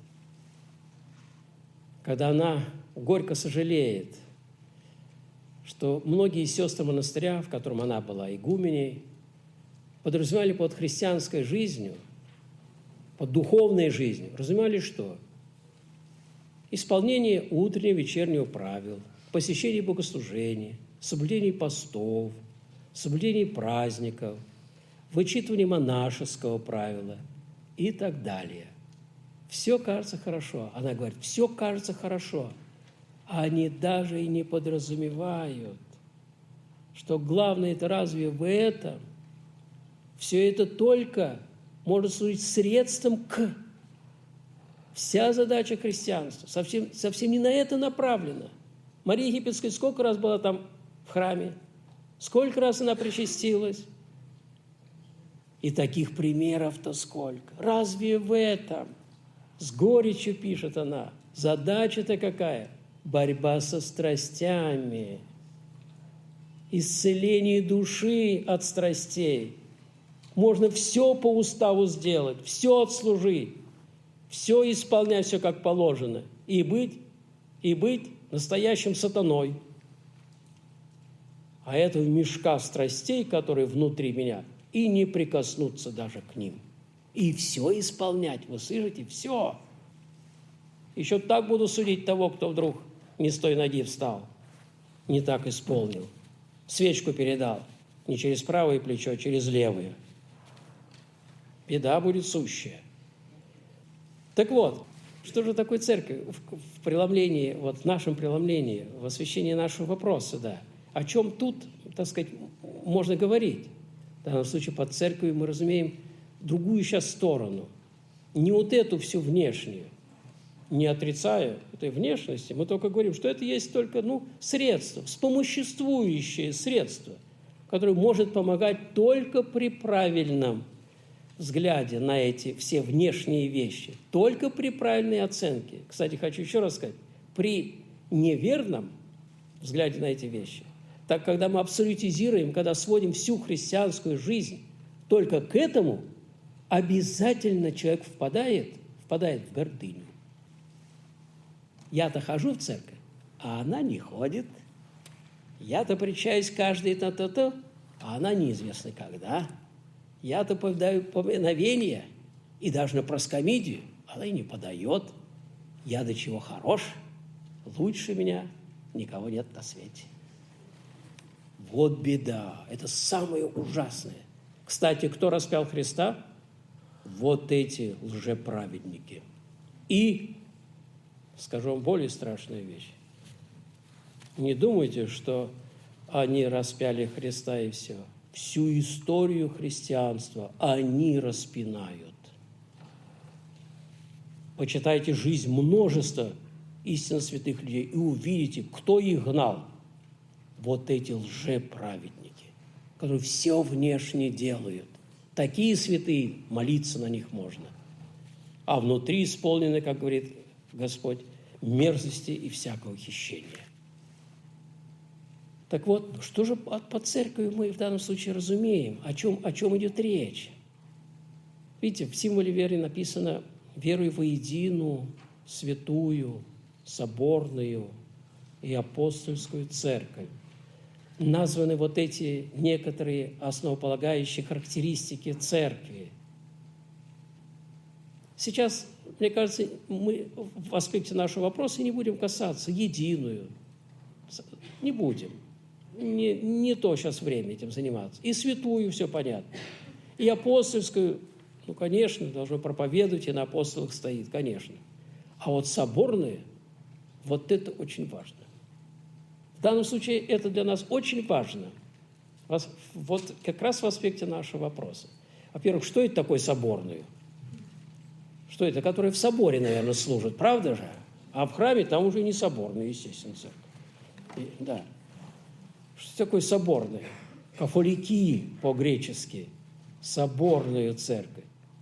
когда она горько сожалеет, что многие сестры монастыря, в котором она была игуменей, подразумевали под христианской жизнью, под духовной жизнью, разумели что? Исполнение утреннего, вечернего правил, посещение богослужений, соблюдение постов, соблюдение праздников, вычитывание монашеского правила и так далее. Все кажется хорошо. Она говорит, все кажется хорошо. А они даже и не подразумевают, что главное это разве в этом? Все это только может служить средством к. Вся задача христианства совсем, совсем не на это направлена. Мария Египетская сколько раз была там в храме? Сколько раз она причастилась? И таких примеров-то сколько. Разве в этом? С горечью пишет она. Задача-то какая? Борьба со страстями. Исцеление души от страстей. Можно все по уставу сделать, все отслужить, все исполнять, все как положено. И быть, и быть настоящим сатаной. А этого мешка страстей, которые внутри меня, и не прикоснуться даже к ним. И все исполнять. Вы слышите? Все. Еще так буду судить того, кто вдруг не с той ноги встал, не так исполнил. Свечку передал не через правое плечо, а через левое. Беда будет сущая. Так вот, что же такое церковь в преломлении, вот в нашем преломлении, в освящении нашего вопроса, да? О чем тут, так сказать, можно говорить? В данном случае под церковью мы разумеем другую сейчас сторону. Не вот эту всю внешнюю, не отрицая этой внешности, мы только говорим, что это есть только ну, средство, вспомоществующее средство, которое может помогать только при правильном взгляде на эти все внешние вещи, только при правильной оценке. Кстати, хочу еще раз сказать, при неверном взгляде на эти вещи Так, когда мы абсолютизируем, когда сводим всю христианскую жизнь только к этому, обязательно человек впадает, впадает в гордыню. Я-то хожу в церковь, а она не ходит. Я-то причаюсь каждый то-то-то, а она неизвестно когда. Я-то подаю поминовение и даже на проскомидию, она и не подает. Я до чего хорош, лучше меня никого нет на свете. Вот беда, это самое ужасное. Кстати, кто распял Христа? Вот эти лжеправедники. И, скажу вам более страшную вещь, не думайте, что они распяли Христа и все. Всю историю христианства они распинают. Почитайте жизнь множества истинно святых людей и увидите, кто их гнал. Вот эти лжеправедники, которые все внешне делают. Такие святые, молиться на них можно. А внутри исполнены, как говорит Господь, мерзости и всякого хищения. Так вот, что же под церковью мы в данном случае разумеем? О чем, о чем идет речь? Видите, в символе веры написано «верую воединую, святую, соборную и апостольскую церковь». Названы вот эти некоторые основополагающие характеристики церкви. Сейчас, мне кажется, мы в аспекте нашего вопроса не будем касаться единую. Не будем. Не, не то сейчас время этим заниматься. И святую все понятно. И апостольскую, ну, конечно, должно проповедовать, и на апостолах стоит, конечно. А вот соборные, вот это очень важно. В данном случае это для нас очень важно. Вот как раз в аспекте нашего вопроса. Во-первых, что это такое соборную? Что это? Которые в соборе, наверное, служат, правда же? А в храме там уже не соборные, естественно, церковь. И, да. Что такое соборная? Кафолики по-гречески. Соборную церковь.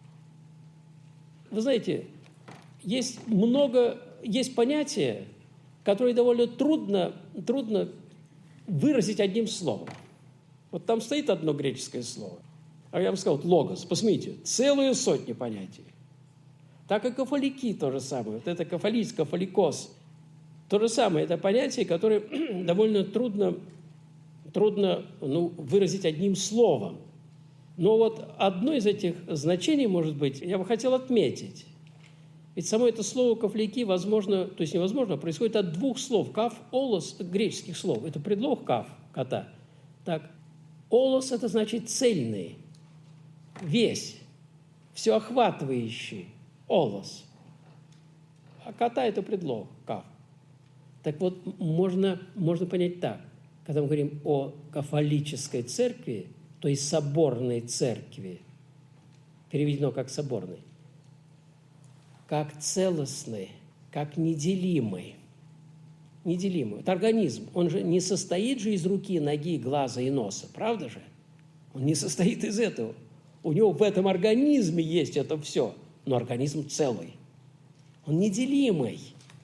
Вы знаете, есть много, есть понятия, которые довольно трудно, трудно выразить одним словом. Вот там стоит одно греческое слово. А я бы сказал, логос. Посмотрите, целую сотню понятий. Так и кафолики то же самое. Вот это кафолис, кафоликос. То же самое. Это понятие, которое довольно трудно, трудно ну, выразить одним словом. Но вот одно из этих значений, может быть, я бы хотел отметить. Ведь само это слово «кафолики», возможно, то есть невозможно, происходит от двух слов. Каф, олос, греческих слов. Это предлог каф, кота. Так, олос – это значит цельный, весь, всеохватывающий, олос. А кота – это предлог, каф. Так вот, можно, можно понять так. Когда мы говорим о кафолической церкви, то есть соборной церкви, переведено как соборной, как целостный, как неделимый. Неделимый. Это организм. Он же не состоит же из руки, ноги, глаза и носа, правда же? Он не состоит из этого. У него в этом организме есть это все, но организм целый. Он неделимый.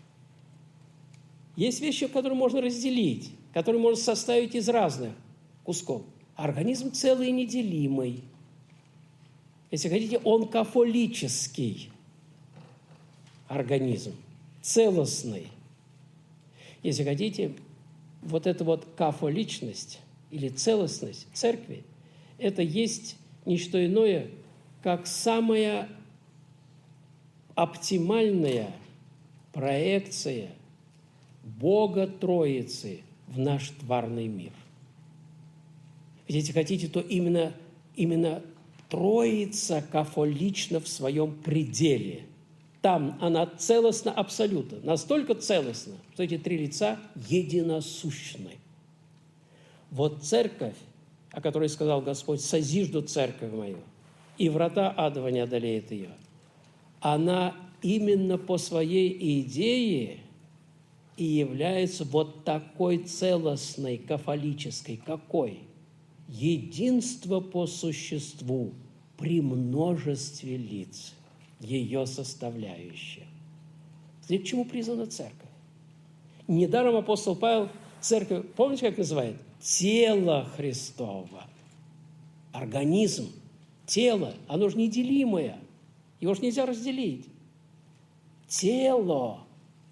Есть вещи, которые можно разделить, которые можно составить из разных кусков. А организм целый и неделимый. Если хотите, он кафолический организм, целостный. Если хотите, вот эта вот кафоличность или целостность церкви, это есть не что иное, как самая оптимальная проекция Бога Троицы в наш тварный мир. Ведь если хотите, то именно, именно Троица кафолична в своем пределе. Там она целостна абсолютно, настолько целостна, что эти три лица единосущны. Вот церковь, о которой сказал Господь, «Созижду церковь мою, и врата адова не одолеет ее», она именно по своей идее и является вот такой целостной, кафолической. Какой? Единство по существу при множестве лиц. Ее составляющая. К чему призвана церковь? Недаром апостол Павел церковь, помните, как называют? Тело Христово. Организм, тело, оно же неделимое. Его же нельзя разделить. Тело.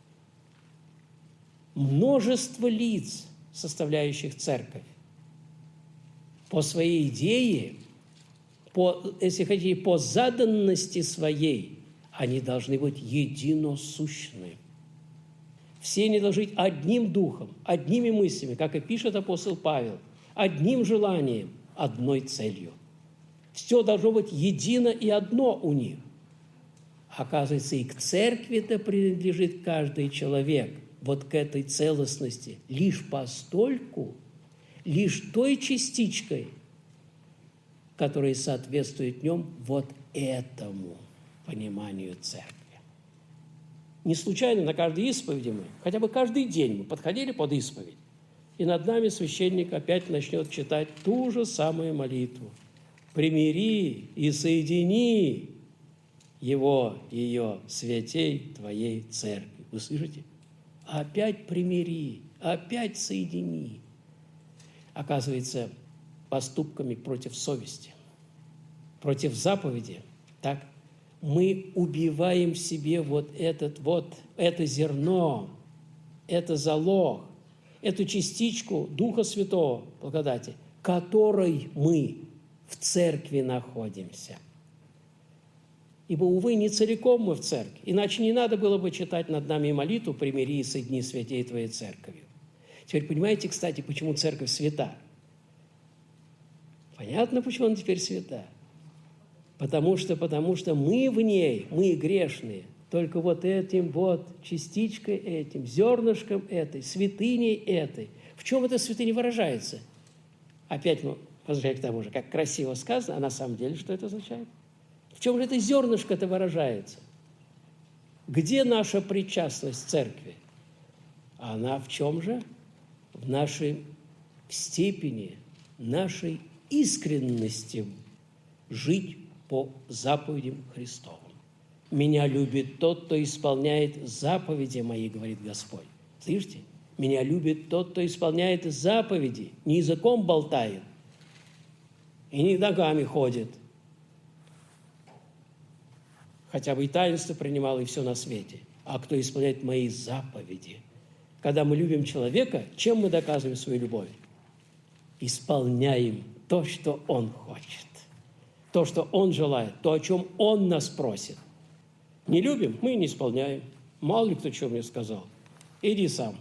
Множество лиц, составляющих церковь. По своей идее, по, если хотите, по заданности своей, они должны быть единосущны. Все они должны быть одним духом, одними мыслями, как и пишет апостол Павел, одним желанием, одной целью. Все должно быть едино и одно у них. Оказывается, и к церкви-то принадлежит каждый человек, вот к этой целостности, лишь постольку, лишь той частичкой, которая соответствует в нем вот этому пониманию церкви. Не случайно на каждой исповеди мы, хотя бы каждый день мы подходили под исповедь, и над нами священник опять начнет читать ту же самую молитву. «Примири и соедини его, ее, святей твоей церкви». Вы слышите? Опять примири, опять соедини. Оказывается, поступками против совести, против заповеди, так, мы убиваем в себе вот, этот, вот это зерно, это залог, эту частичку Духа Святого, благодати, которой мы в церкви находимся. Ибо, увы, не целиком мы в церкви, иначе не надо было бы читать над нами молитву «Примири и соедини святей твоей церковью». Теперь понимаете, кстати, почему церковь свята? Понятно, почему она теперь свята? Потому что, потому что мы в ней, мы грешные, только вот этим вот, частичкой этим, зернышком этой, святыней этой. В чем эта святыня выражается? Опять мы возвращаемся к тому же, как красиво сказано, а на самом деле что это означает? В чем же это зернышко-то выражается? Где наша причастность церкви? Она в чем же? В нашей степени, нашей искренности жить по заповедям Христовым. «Меня любит тот, кто исполняет заповеди мои», говорит Господь. Слышите? «Меня любит тот, кто исполняет заповеди», не языком болтает и не ногами ходит, хотя бы и таинство принимал, и все на свете, а кто исполняет мои заповеди. Когда мы любим человека, чем мы доказываем свою любовь? Исполняем то, что он хочет, то, что он желает, то, о чем он нас просит. Не любим, мы не исполняем. Мало ли кто что мне сказал. Иди сам.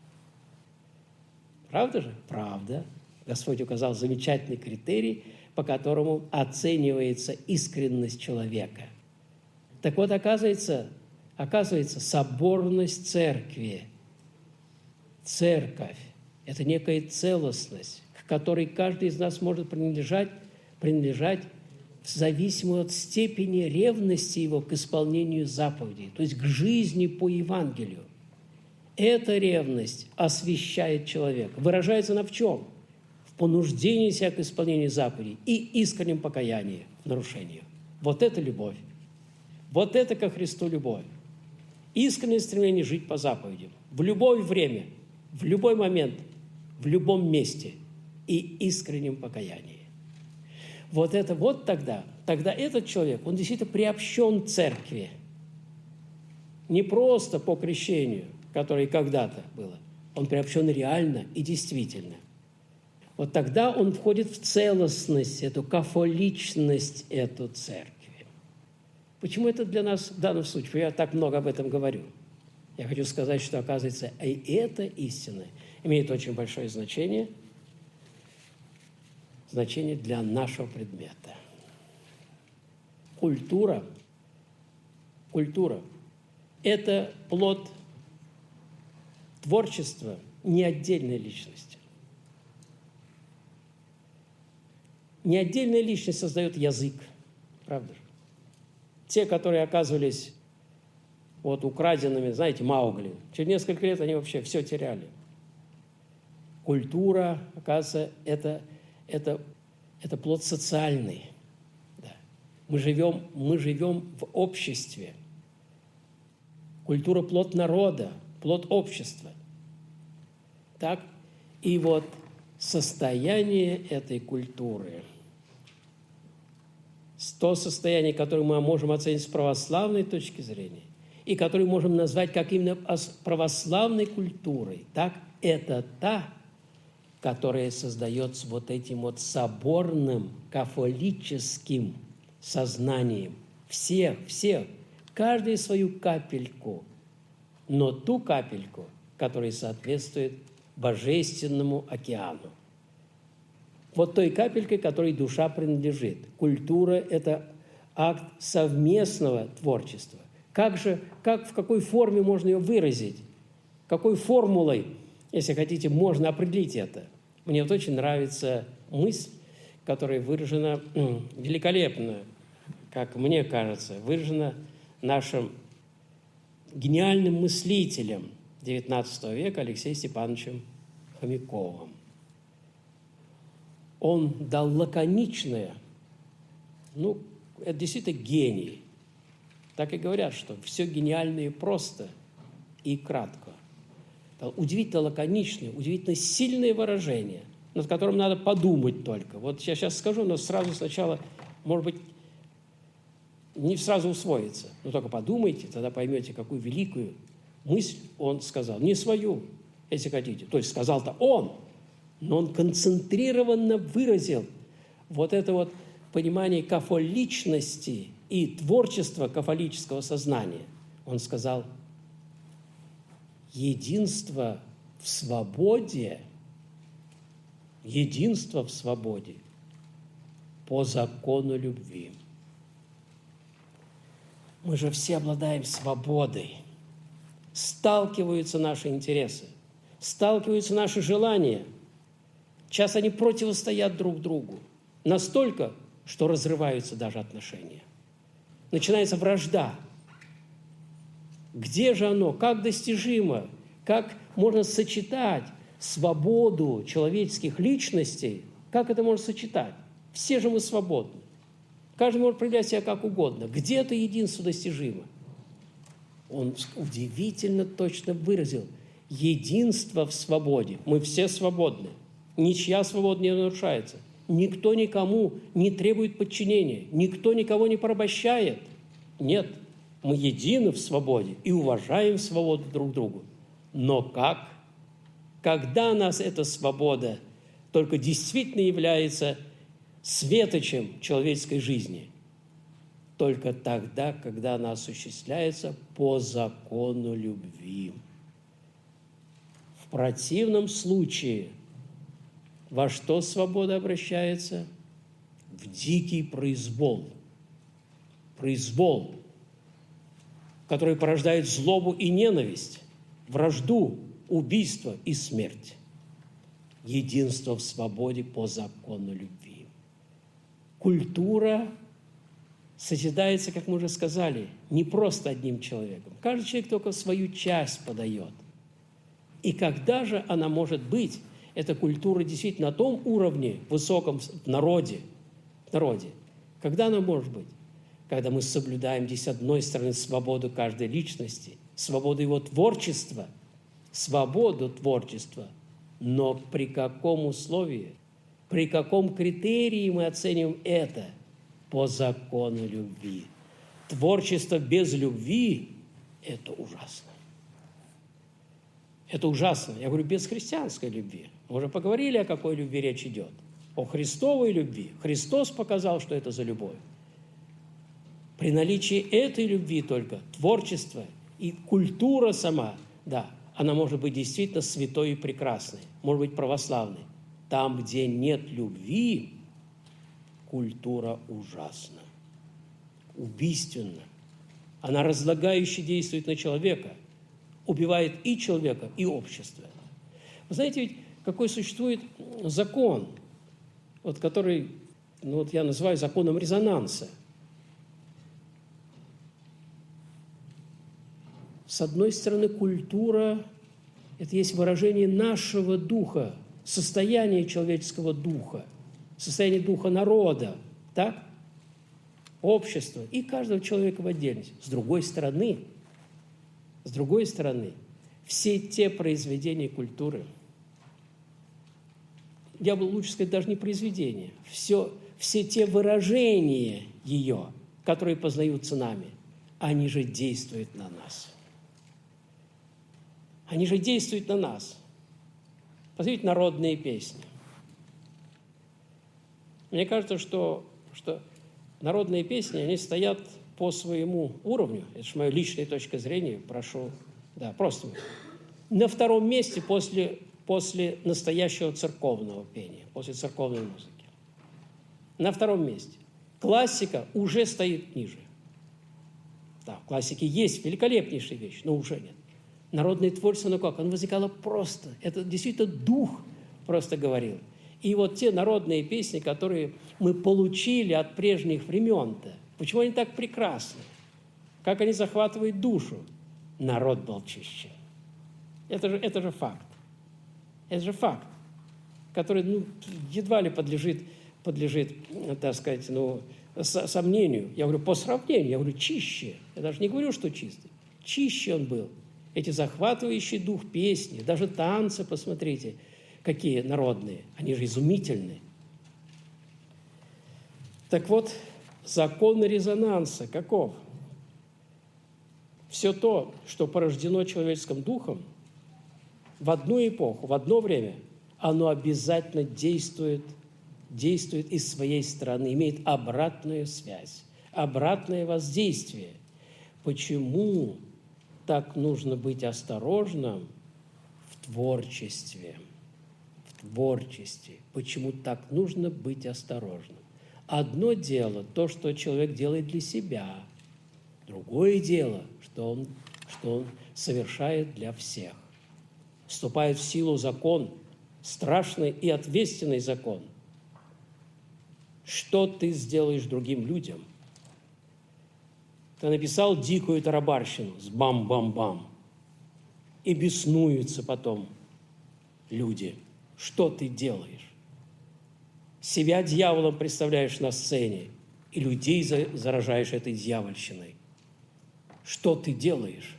Правда же? Правда. Господь указал замечательный критерий, по которому оценивается искренность человека. Так вот, оказывается, оказывается, соборность церкви, церковь – это некая целостность, к которой каждый из нас может принадлежать, принадлежать в зависимости от степени ревности его к исполнению заповедей, то есть к жизни по Евангелию. Эта ревность освящает человека. Выражается она в чем? В понуждении себя к исполнению заповедей и искреннем покаянии в нарушениях. Вот это любовь. Вот это ко Христу любовь. Искреннее стремление жить по заповедям. В любое время, в любой момент, в любом месте и искреннем покаянии. Вот это вот тогда, тогда этот человек, он действительно приобщен к церкви. Не просто по крещению, которое когда-то было. Он приобщен реально и действительно. Вот тогда он входит в целостность, эту кафоличность, эту церкви. Почему это для нас в данном случае? Я так много об этом говорю. Я хочу сказать, что, оказывается, и эта истина имеет очень большое значение, значение для нашего предмета. Культура, культура – это плод творчества не отдельной личности. Не отдельная личность создает язык, правда же? Те, которые оказывались вот украденными, знаете, Маугли, через несколько лет они вообще все теряли. Культура, оказывается, это, это, это плод социальный. Да. Мы живем, мы живем в обществе. Культура – плод народа, плод общества. Так? И вот состояние этой культуры, то состояние, которое мы можем оценить с православной точки зрения, и которое можем назвать как именно православной культурой, так это та, которая создается вот этим вот соборным кафолическим сознанием. Всех, всех, каждый свою капельку, но ту капельку, которая соответствует божественному океану. Вот той капелькой, которой душа принадлежит. Культура – это акт совместного творчества. Как же, как, в какой форме можно ее выразить? Какой формулой, если хотите, можно определить это? Мне вот очень нравится мысль, которая выражена великолепно, как мне кажется, выражена нашим гениальным мыслителем девятнадцатого века Алексеем Степановичем Хомяковым. Он дал лаконичное, ну, это действительно гений. Так и говорят, что все гениальное и просто и кратко. Удивительно лаконичное, удивительно сильное выражение, над которым надо подумать только. Вот я сейчас скажу, но сразу сначала, может быть, не сразу усвоится. Но только подумайте, тогда поймете, какую великую мысль он сказал. Не свою, если хотите. То есть сказал-то он, но он концентрированно выразил вот это вот понимание кафоличности и творчества кафолического сознания. Он сказал: единство в свободе, единство в свободе по закону любви. Мы же все обладаем свободой. Сталкиваются наши интересы, сталкиваются наши желания. Часто они противостоят друг другу. Настолько, что разрываются даже отношения. Начинается вражда. Где же оно? Как достижимо? Как можно сочетать свободу человеческих личностей? Как это можно сочетать? Все же мы свободны. Каждый может проявлять себя как угодно. Где это единство достижимо? Он удивительно точно выразил. Единство в свободе. Мы все свободны. Ничья свобода не нарушается. Никто никому не требует подчинения. Никто никого не порабощает. Нет, мы едины в свободе и уважаем свободу друг другу. Но как? Когда нас эта свобода только действительно является светочем человеческой жизни? Только тогда, когда она осуществляется по закону любви. В противном случае во что свобода обращается? В дикий произвол. Произвол, который порождает злобу и ненависть, вражду, убийство и смерть. Единство в свободе по закону любви. Культура созидается, как мы уже сказали, не просто одним человеком. Каждый человек только свою часть подает. И когда же она может быть, эта культура действительно на том уровне высоком в народе, в народе, когда она может быть? Когда мы соблюдаем здесь, с одной стороны, свободу каждой личности, свободу его творчества, свободу творчества, но при каком условии, при каком критерии мы оценим это? По закону любви. Творчество без любви – это ужасно. Это ужасно. Я говорю, без христианской любви. Мы уже поговорили, о какой любви речь идет. О Христовой любви. Христос показал, что это за любовь. При наличии этой любви только творчество и культура сама, да, она может быть действительно святой и прекрасной, может быть православной. Там, где нет любви, культура ужасна, убийственна. Она разлагающе действует на человека, убивает и человека, и общество. Вы знаете, ведь какой существует закон, вот который, ну вот я называю законом резонанса. С одной стороны, культура – это есть выражение нашего духа, состояние человеческого духа, состояние духа народа, так? Общества и каждого человека в отдельности. С другой стороны, с другой стороны, все те произведения культуры, я бы лучше сказать, даже не произведение, все, все те выражения ее, которые познаются нами, они же действуют на нас. Они же действуют на нас. Посмотрите, народные песни. Мне кажется, что, что народные песни, они стоят по своему уровню. Это же моя личная точка зрения, прошу. Да, просто. На втором месте после, после настоящего церковного пения, после церковной музыки. На втором месте. Классика уже стоит ниже. Да, в классике есть великолепнейшая вещь, но уже нет. Народное творчество, ну как, оно возникало просто. Это действительно дух просто говорил. И вот те народные песни, которые мы получили от прежних времен-то, почему они так прекрасны? Как они захватывают душу? Народ был чище. Это же, это же факт. Это же факт, который ну, едва ли подлежит, подлежит, так сказать, ну, сомнению. Я говорю, по сравнению, я говорю, чище. Я даже не говорю, что чистый. Чище он был. Эти захватывающие дух песни, даже танцы, посмотрите, какие народные. Они же изумительны. Так вот, закон резонанса каков? Все то, что порождено человеческим духом, в одну эпоху, в одно время, оно обязательно действует, действует из своей стороны, имеет обратную связь, обратное воздействие. Почему так нужно быть осторожным в творчестве? В творчестве. Почему так нужно быть осторожным? Одно дело – то, что человек делает для себя. Другое дело, что он, что он совершает для всех. Вступает в силу закон, страшный и ответственный закон. Что ты сделаешь другим людям? Ты написал дикую тарабарщину с бам-бам-бам, и беснуются потом люди. Что ты делаешь? Себя дьяволом представляешь на сцене, и людей заражаешь этой дьявольщиной. Что ты делаешь?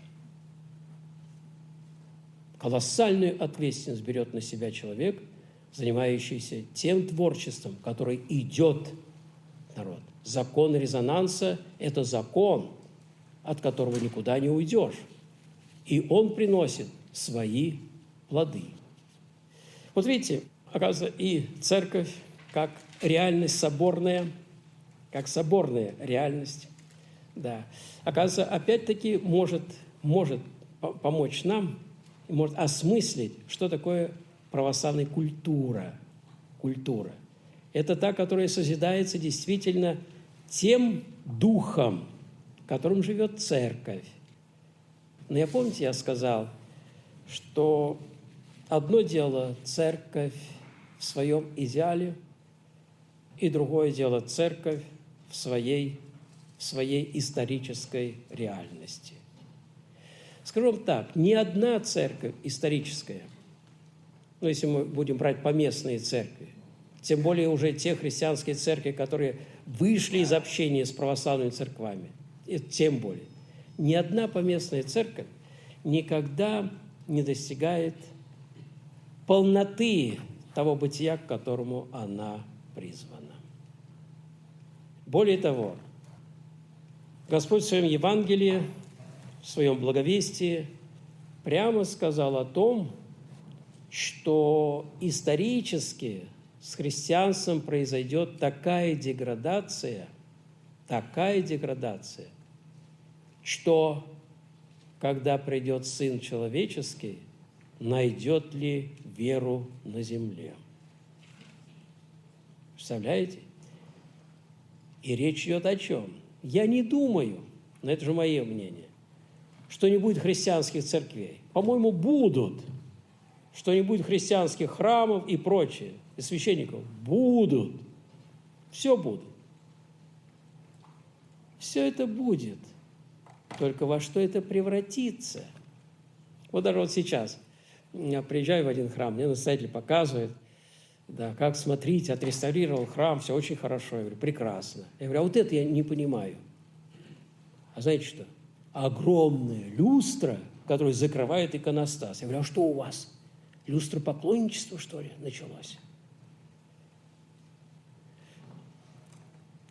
Колоссальную ответственность берет на себя человек, занимающийся тем творчеством, который идет в народ. Закон резонанса – это закон, от которого никуда не уйдешь. И он приносит свои плоды. Вот видите, оказывается, и церковь, как реальность соборная, как соборная реальность, да, оказывается, опять-таки может, может помочь нам, может осмыслить, что такое православная культура. Культура. Это та, которая созидается действительно тем духом, которым живет церковь. Но я, помните, я сказал, что одно дело церковь в своем идеале, и другое дело церковь в своей, в своей исторической реальности. Скажу вам так, ни одна церковь историческая, ну, если мы будем брать поместные церкви, тем более уже те христианские церкви, которые вышли из общения с православными церквами, и тем более, ни одна поместная церковь никогда не достигает полноты того бытия, к которому она призвана. Более того, Господь в своем Евангелии, в своем благовестии прямо сказал о том, что исторически с христианством произойдет такая деградация, такая деградация, что, когда придет Сын Человеческий, найдет ли веру на земле? Представляете? И речь идет о чем? Я не думаю, но это же мое мнение, что не будет христианских церквей. По-моему, будут. Что не будет христианских храмов и прочее, и священников. Будут. Все будут. Все это будет. Только во что это превратится? Вот даже вот сейчас я приезжаю в один храм, мне настоятель показывает, да, как, смотрите, отреставрировал храм, все очень хорошо. Я говорю, прекрасно. Я говорю, а вот это я не понимаю. А знаете что? Огромная люстра, которая закрывает иконостас. Я говорю, а что у вас? Люстропоклонничество, что ли, началось?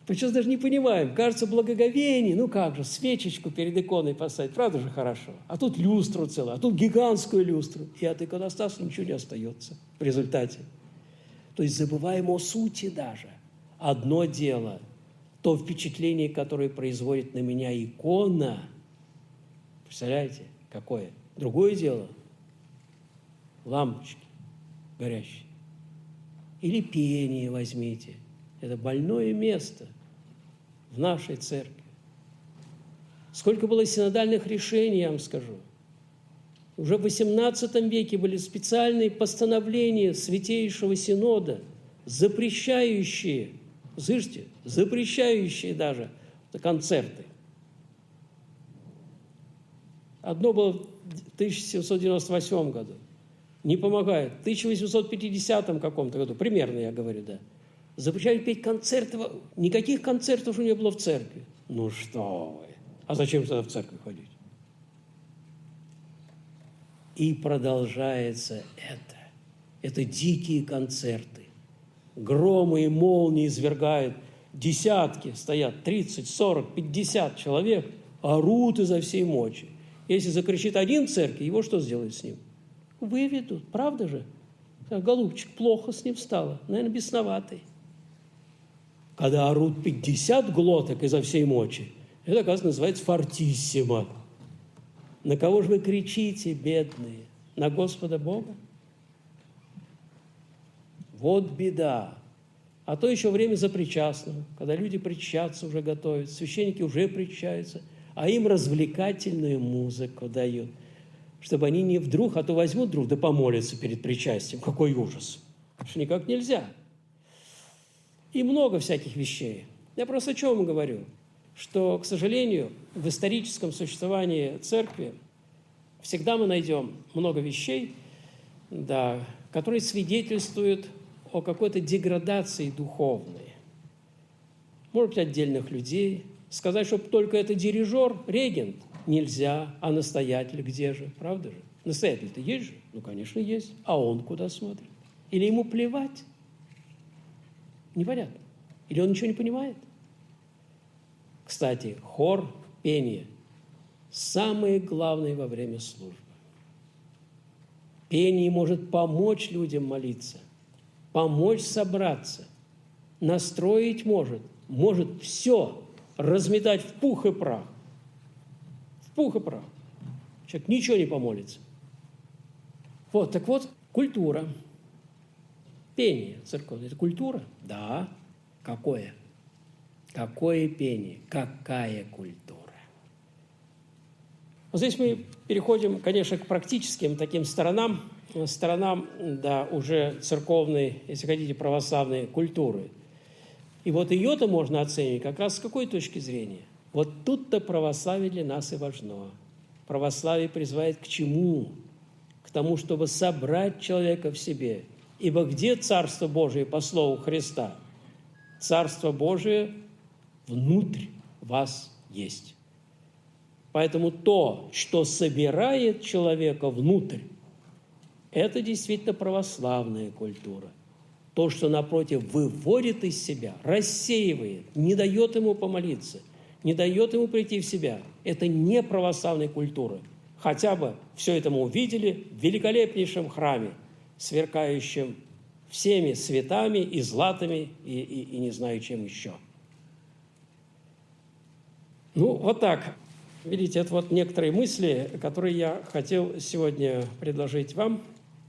Мы сейчас даже не понимаем. Кажется, благоговение, ну как же, свечечку перед иконой поставить, правда же хорошо. А тут люстру целую, а тут гигантскую люстру. И от иконостаса ничего не остается в результате. То есть забываем о сути даже. Одно дело, то впечатление, которое производит на меня икона. Представляете, какое? Другое дело – лампочки горящие. Или пение возьмите. Это больное место в нашей церкви. Сколько было синодальных решений, я вам скажу. Уже в восемнадцатом веке были специальные постановления Святейшего Синода, запрещающие, слышите, запрещающие даже концерты. Одно было в тысяча семьсот девяносто восьмом году. Не помогает. В тысяча восемьсот пятидесятом каком-то году, примерно я говорю, да, запрещали петь концерты. Никаких концертов уже не было в церкви. Ну что вы? А зачем тогда в церковь ходить? И продолжается это. Это дикие концерты. Громы и молнии извергают. Десятки стоят, тридцать, сорок, пятьдесят человек, орут изо всей мочи. Если закричит один в церкви, его что сделают с ним? Выведут, правда же? Голубчик, плохо с ним стало, наверное, бесноватый. Когда орут пятьдесят глоток изо всей мочи, это, оказывается, называется фортиссимо. На кого же вы кричите, бедные? На Господа Бога? Вот беда. А то еще время за причастным, когда люди причащаться уже готовят, священники уже причащаются, а им развлекательную музыку дают, чтобы они не вдруг, а то возьмут вдруг, да помолятся перед причастием. Какой ужас! Потому что никак нельзя. И много всяких вещей. Я просто о чем говорю? Что, к сожалению, в историческом существовании церкви всегда мы найдем много вещей, да, которые свидетельствуют о какой-то деградации духовной. Может быть, отдельных людей. Сказать, что только это дирижер, регент, нельзя. А настоятель где же? Правда же? Настоятель-то есть же? Ну, конечно, есть. А он куда смотрит? Или ему плевать? Непонятно. Или он ничего не понимает? Кстати, хор, пение – самое главное во время службы. Пение может помочь людям молиться, помочь собраться, настроить может, может все разметать в пух и прах. В пух и прах. Человек ничего не помолится. Вот, так вот, культура. Пение церковное – это культура? Да. Какое? Какое пение? Какая культура? Вот здесь мы переходим, конечно, к практическим таким сторонам, сторонам, да, уже церковной, если хотите, православной культуры. И вот ее-то можно оценивать как раз с какой точки зрения? Вот тут-то православие для нас и важно. Православие призывает к чему? К тому, чтобы собрать человека в себе. Ибо где Царство Божие по слову Христа? Царство Божие внутрь вас есть. Поэтому то, что собирает человека внутрь, это действительно православная культура. То, что, напротив, выводит из себя, рассеивает, не дает ему помолиться, не дает ему прийти в себя, это не православная культура. Хотя бы все это мы увидели в великолепнейшем храме, сверкающем всеми цветами и златами, и, и, и не знаю, чем еще. Ну, вот так. Видите, это вот некоторые мысли, которые я хотел сегодня предложить вам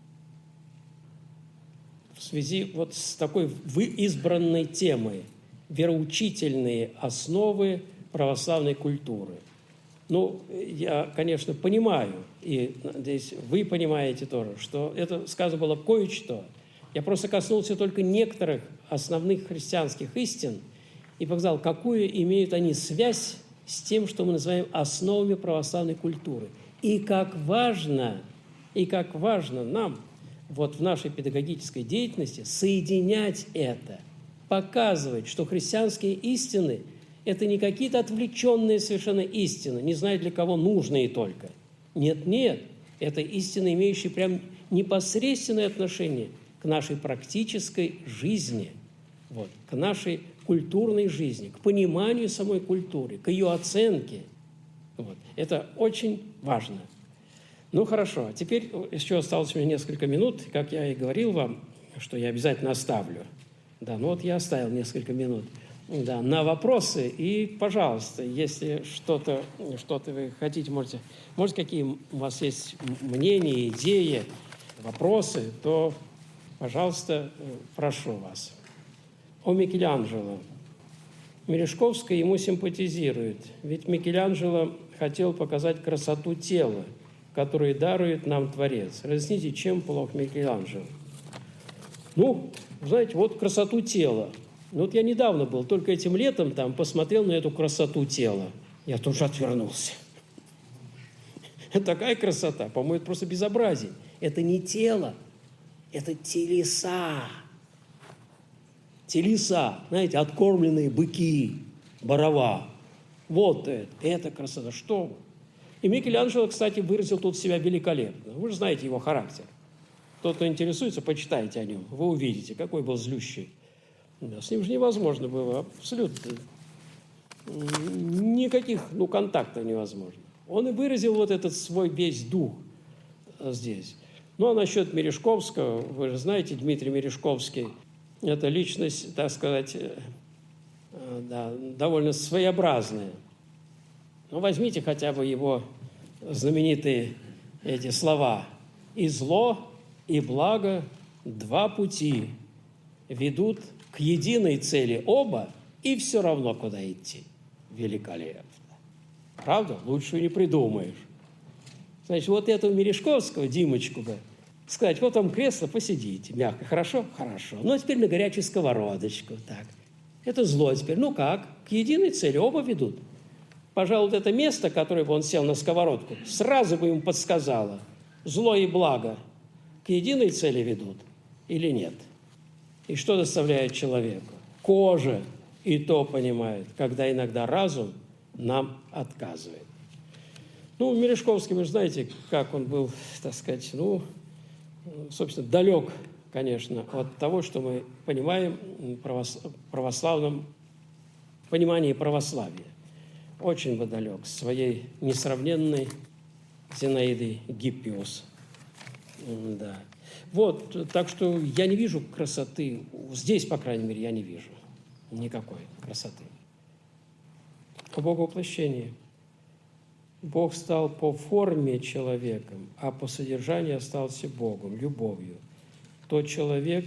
в связи вот с такой избранной темой – вероучительные основы православной культуры. Ну, я, конечно, понимаю, и здесь вы понимаете тоже, что это сказано было кое-что. Я просто коснулся только некоторых основных христианских истин и показал, какую имеют они связь с тем, что мы называем основами православной культуры. И как важно, и как важно нам вот в нашей педагогической деятельности соединять это, показывать, что христианские истины – это не какие-то отвлеченные совершенно истины, не знаю для кого нужные только. Нет-нет, это истины, имеющие прям непосредственное отношение к нашей практической жизни, вот, к нашей культурной жизни, к пониманию самой культуры, к ее оценке. Вот. Это очень важно. Ну, хорошо. Теперь еще осталось у меня несколько минут. Как я и говорил вам, что я обязательно оставлю. Да, ну вот я оставил несколько минут. Да, на вопросы. И, пожалуйста, если что-то, что-то вы хотите, можете, может, какие у вас есть мнения, идеи, вопросы, то, пожалуйста, прошу вас. О Микеланджело. Мережковская ему симпатизирует, ведь Микеланджело хотел показать красоту тела, которую дарует нам Творец. Разъясните, чем плох Микеланджело? Ну, знаете, вот красоту тела. Ну, вот я недавно был, только этим летом там посмотрел на эту красоту тела. Я тоже отвернулся. Это такая красота, по-моему, это просто безобразие. Это не тело, это телеса. Телеса, знаете, откормленные быки, барова. Вот это, это красота. Что вы? И Микеланджело, кстати, выразил тут себя великолепно. Вы же знаете его характер. Тот, кто интересуется, почитайте о нем. Вы увидите, какой был злющий. Да, с ним же невозможно было абсолютно. Никаких, ну, контактов невозможно. Он и выразил вот этот свой весь дух здесь. Ну, а насчет Мережковского, вы же знаете, Дмитрий Мережковский, это личность, так сказать, да, довольно своеобразная. Ну, возьмите хотя бы его знаменитые эти слова. «И зло, и благо – два пути ведут к единой цели оба, и все равно, куда идти». Великолепно. Правда? Лучше не придумаешь. Значит, вот этого Мережковского, Димочку бы, сказать, вот там кресло, посидите, мягко, хорошо? Хорошо. Ну, а теперь на горячую сковородочку, так. Это зло теперь. Ну как? К единой цели оба ведут. Пожалуй, вот это место, которое бы он сел на сковородку, сразу бы ему подсказало, зло и благо к единой цели ведут или нет. И что доставляет человеку? Кожа и то понимает, когда иногда разум нам отказывает. Ну, Мережковский, вы же знаете, как он был, так сказать, ну, собственно, далек, конечно, от того, что мы понимаем в православном понимании православия. Очень бы далек своей несравненной Зинаидой Гиппиус. Да. Вот, так что я не вижу красоты, здесь, по крайней мере, я не вижу никакой красоты. О Боговоплощении. Бог стал по форме человеком, а по содержанию остался Богом, любовью. То человек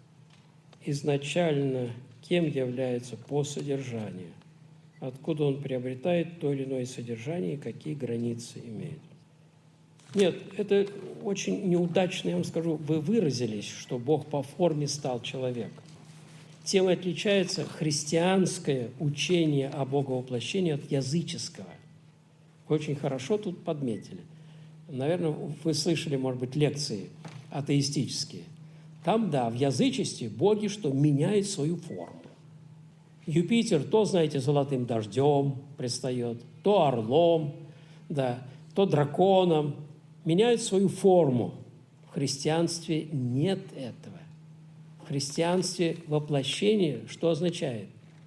изначально кем является по содержанию? Откуда он приобретает то или иное содержание и какие границы имеет? Нет, это очень неудачно, я вам скажу, вы выразились, что Бог по форме стал человеком. Тем и отличается христианское учение о Боговоплощении от языческого. Очень хорошо тут подметили. Наверное, вы слышали, может быть, лекции атеистические. Там, да, в язычестве боги что меняют свою форму. Юпитер то, знаете, золотым дождем предстает, то орлом, да, то драконом. Меняют свою форму. В христианстве нет этого. В христианстве воплощение что означает?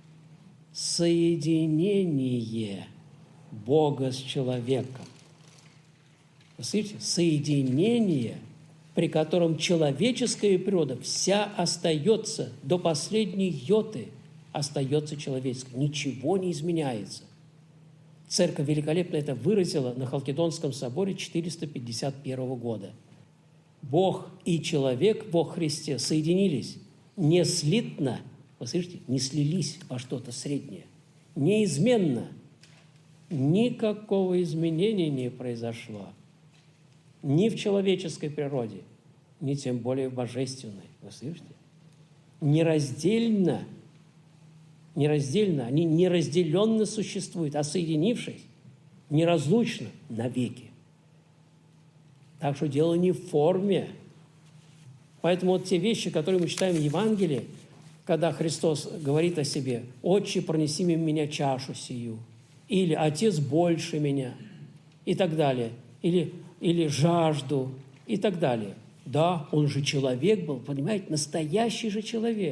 Соединение Бога с человеком. Вы слышите? Соединение, при котором человеческая природа вся остается до последней йоты, остается человеческой. Ничего не изменяется. Церковь великолепно это выразила на Халкидонском соборе четыреста пятьдесят первого года. Бог и человек во Христе соединились не слитно, вы слышите, не слились во что-то среднее, неизменно. Никакого изменения не произошло ни в человеческой природе, ни тем более в божественной. Вы слышите? Нераздельно, нераздельно, они неразделенно существуют, а соединившись, неразлучно навеки. Так что дело не в форме. Поэтому вот те вещи, которые мы читаем в Евангелии, когда Христос говорит о себе: «Отче, пронеси мимо меня чашу сию», или «Отец больше меня», и так далее, или, или «жажду», и так далее. Да, он же человек был, понимаете, настоящий же человек.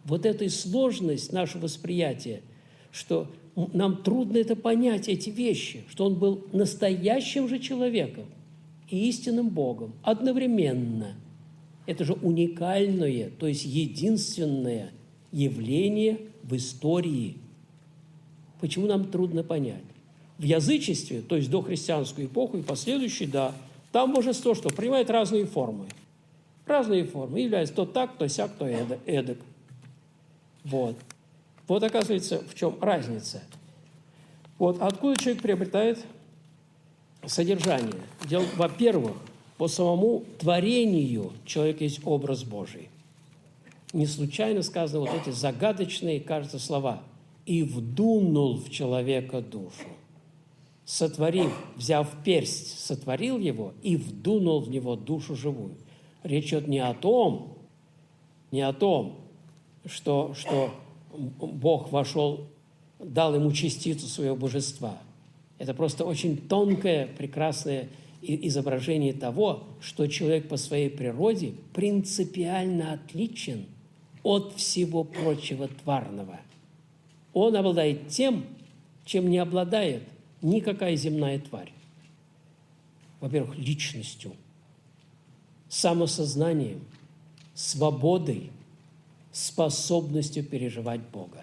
вот эта сложность нашего восприятия, что нам трудно это понять, эти вещи, что он был настоящим же человеком и истинным Богом одновременно. Это же уникальное, то есть единственное явление в истории. Почему нам трудно понять? В язычестве, то есть дохристианскую эпоху и последующую, да, там божество что? Принимает разные формы. Разные формы. Является то так, то сяк, то эдак. Вот. Вот, оказывается, в чем разница. Вот откуда человек приобретает содержание? Дело, во-первых, по самому творению человек есть образ Божий. Не случайно сказаны вот эти загадочные, кажется, слова. «И вдунул в человека душу». Сотворив, взяв персть, сотворил его и вдунул в него душу живую. Речь идет не о том, не о том, что, что Бог вошел, дал ему частицу своего божества. Это просто очень тонкое, прекрасное изображение того, что человек по своей природе принципиально отличен от всего прочего тварного. Он обладает тем, чем не обладает никакая земная тварь. Во-первых, личностью, самосознанием, свободой, способностью переживать Бога.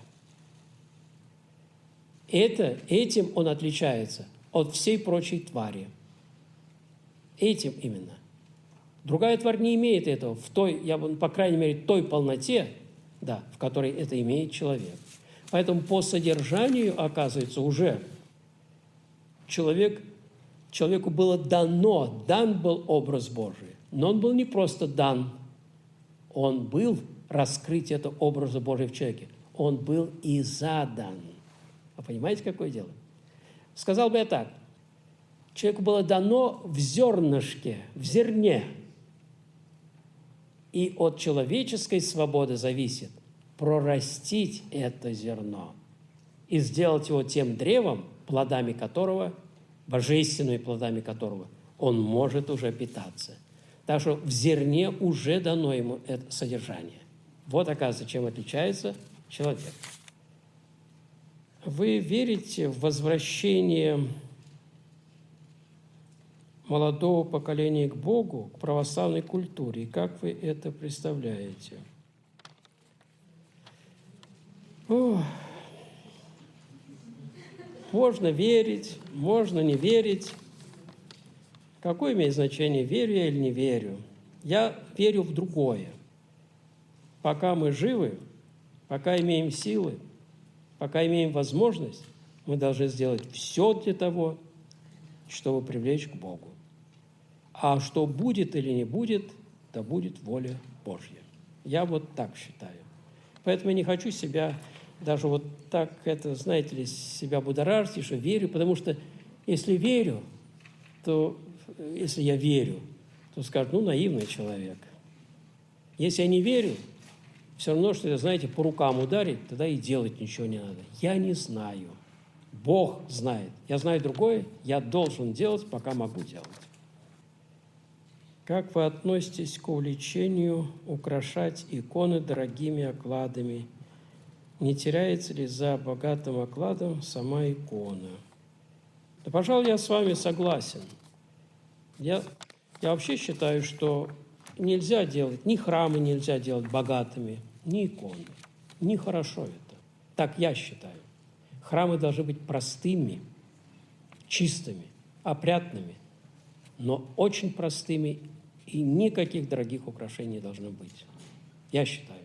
Это, этим он отличается от всей прочей твари. Этим именно. Другая тварь не имеет этого в той, я бы, по крайней мере, той полноте, да, в которой это имеет человек. Поэтому по содержанию, оказывается, уже человек, человеку было дано, дан был образ Божий. Но он был не просто дан, он был раскрытие этого образа Божия в человеке. Он был и задан. Вы понимаете, какое дело? Сказал бы я так. Человеку было дано в зернышке, в зерне. И от человеческой свободы зависит прорастить это зерно и сделать его тем древом, плодами которого, божественными плодами которого он может уже питаться. Так что в зерне уже дано ему это содержание. Вот, оказывается, чем отличается человек. Вы верите в возвращение молодого поколения к Богу, к православной культуре? И как вы это представляете? Ох. Можно верить, можно не верить. Какое имеет значение, верю я или не верю? Я верю в другое. Пока мы живы, пока имеем силы, пока имеем возможность, мы должны сделать все для того, чтобы привлечь к Богу. А что будет или не будет, да будет воля Божья. Я вот так считаю. Поэтому я не хочу себя даже вот так, это, знаете ли, себя будоражить, что верю, потому что если верю, то, если я верю, то скажут, ну, наивный человек. Если я не верю, все равно, что, знаете, по рукам ударить, тогда и делать ничего не надо. Я не знаю. Бог знает. Я знаю другое, я должен делать, пока могу делать. Как вы относитесь к увлечению украшать иконы дорогими окладами? Не теряется ли за богатым окладом сама икона? Да, пожалуй, я с вами согласен. Я, я вообще считаю, что нельзя делать, ни храмы нельзя делать богатыми, ни иконы. Нехорошо это. Так я считаю. Храмы должны быть простыми, чистыми, опрятными, но очень простыми, и никаких дорогих украшений не должно быть. Я считаю.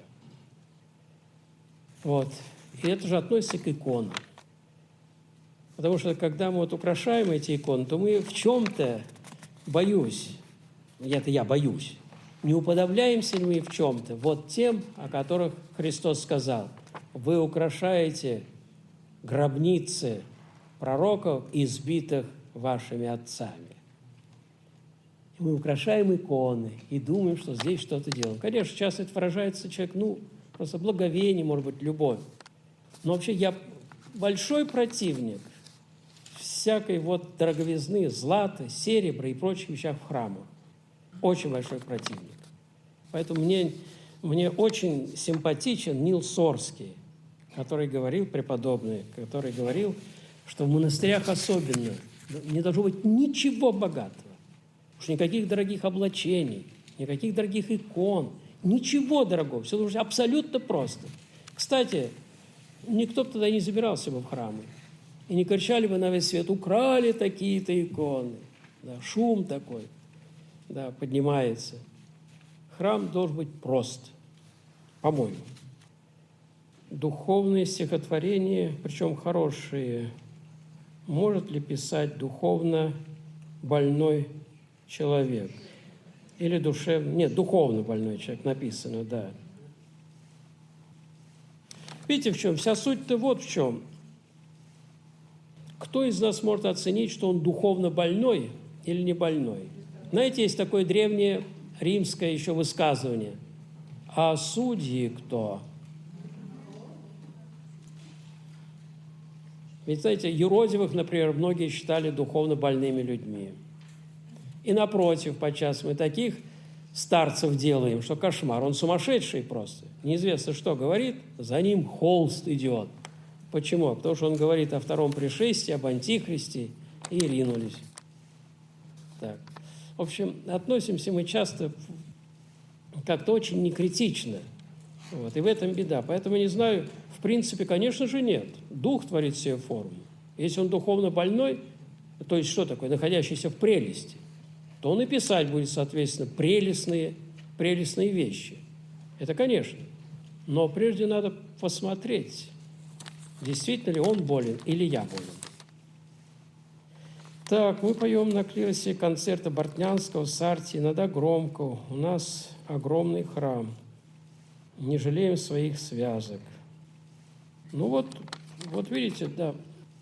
Вот. И это же относится к иконам. Потому что, когда мы вот украшаем эти иконы, то мы в чем-то, боюсь, это я боюсь, не уподобляемся ли мы в чем-то вот тем, о которых Христос сказал: вы украшаете гробницы пророков, избитых вашими отцами. И мы украшаем иконы и думаем, что здесь что-то делаем. Конечно, часто это выражается человек, ну, просто благовение, может быть, любовь. Но вообще я большой противник всякой вот дороговизны, злата, серебра и прочих вещах в храмах. Очень большой противник. Поэтому мне мне очень симпатичен Нил Сорский, который говорил, преподобный, который говорил, что в монастырях особенно не должно быть ничего богатого, уж никаких дорогих облачений, никаких дорогих икон, ничего дорогого, все должно быть абсолютно просто. Кстати, никто бы тогда не забирался бы в храмы, и не кричали бы на весь свет: украли такие-то иконы. Да, шум такой, да, поднимается. Храм должен быть прост, по-моему. Духовные стихотворения, причем хорошие, может ли писать духовно больной человек? Или душевно... Нет, духовно больной человек написано, да. Видите, в чем? Вся суть-то вот в чем. Кто из нас может оценить, что он духовно больной или не больной? Знаете, есть такое древнее римское еще высказывание. А судьи кто? Ведь, знаете, юродивых, например, многие считали духовно больными людьми. И напротив, подчас мы таких старцев делаем, что кошмар. Он сумасшедший просто. Неизвестно, что говорит, за ним холст идет. Почему? Потому что он говорит о втором пришествии, об антихристе, и ринулись. Так. В общем, относимся мы часто как-то очень некритично. Вот. И в этом беда. Поэтому не знаю, в принципе, конечно же, нет. Дух творит себе форму. Если он духовно больной, то есть что такое? Находящийся в прелести, то он и писать будет, соответственно, прелестные, прелестные вещи. Это конечно. Но прежде надо посмотреть, действительно ли он болен или я болен. Так, мы поем на клиросе концерта Бортнянского, Сарти, иногда громко. У нас огромный храм. Не жалеем своих связок. Ну вот, вот видите, да.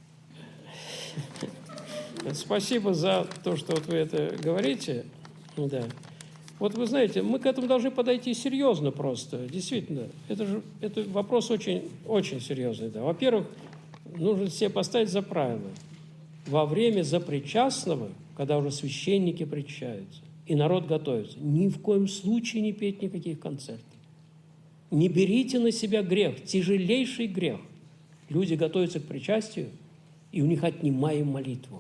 Спасибо за то, что вот вы это говорите. Да. Вот вы знаете, мы к этому должны подойти серьезно просто. Действительно, это же это вопрос очень, очень серьезный. Да. Во-первых, нужно себе поставить за правило. Во время запричастного, когда уже священники причащаются, и народ готовится, ни в коем случае не петь никаких концертов. Не берите на себя грех, тяжелейший грех. Люди готовятся к причастию, и у них отнимаем молитву.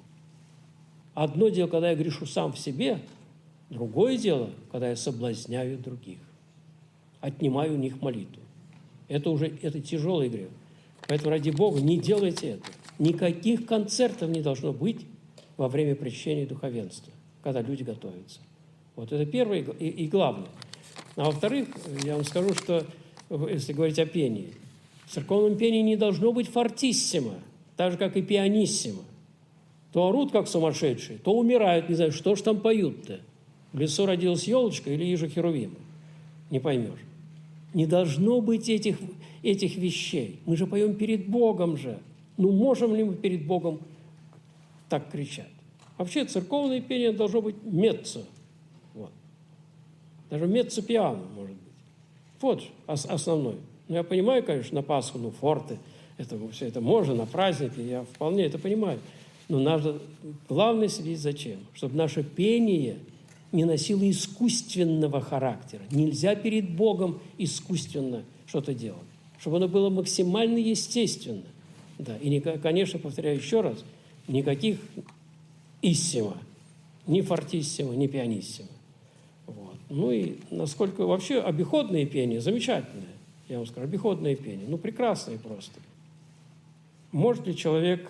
Одно дело, когда я грешу сам в себе, другое дело, когда я соблазняю других, отнимаю у них молитву. Это уже это тяжелый грех. Поэтому, ради Бога, не делайте это. Никаких концертов не должно быть во время причащения духовенства, когда люди готовятся. Вот это первое и, и главное. А во-вторых, я вам скажу, что, если говорить о пении, в церковном пении не должно быть фортиссимо, так же, как и пианиссимо. То орут, как сумасшедшие, то умирают, не знаю, что ж там поют-то. В лесу родилась елочка или ежа Херувима. Не поймешь. Не должно быть этих, этих вещей. Мы же поем перед Богом же. Ну, можем ли мы перед Богом так кричать? Вообще, церковное пение должно быть меццо. Вот. Даже меццо-пиано, может быть. Вот основной. Ну, я понимаю, конечно, на Пасху, ну, форте, это, все это можно, на праздники, я вполне это понимаю. Но надо, главное следить зачем? Чтобы наше пение не носило искусственного характера. Нельзя перед Богом искусственно что-то делать. Чтобы оно было максимально естественно. Да. И, конечно, повторяю еще раз, никаких иссимо, ни фортиссимо, ни пианиссимо. Вот. Ну и насколько вообще обиходное пение замечательное, я вам скажу, обиходное пение, ну прекрасное просто. Может ли человек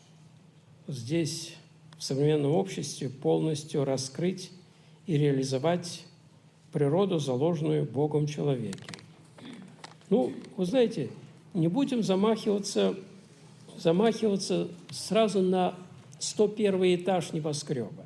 здесь, в современном обществе, полностью раскрыть и реализовать природу, заложенную Богом в человеке? Ну, вы знаете, не будем замахиваться, замахиваться сразу на сто первый этаж небоскреба.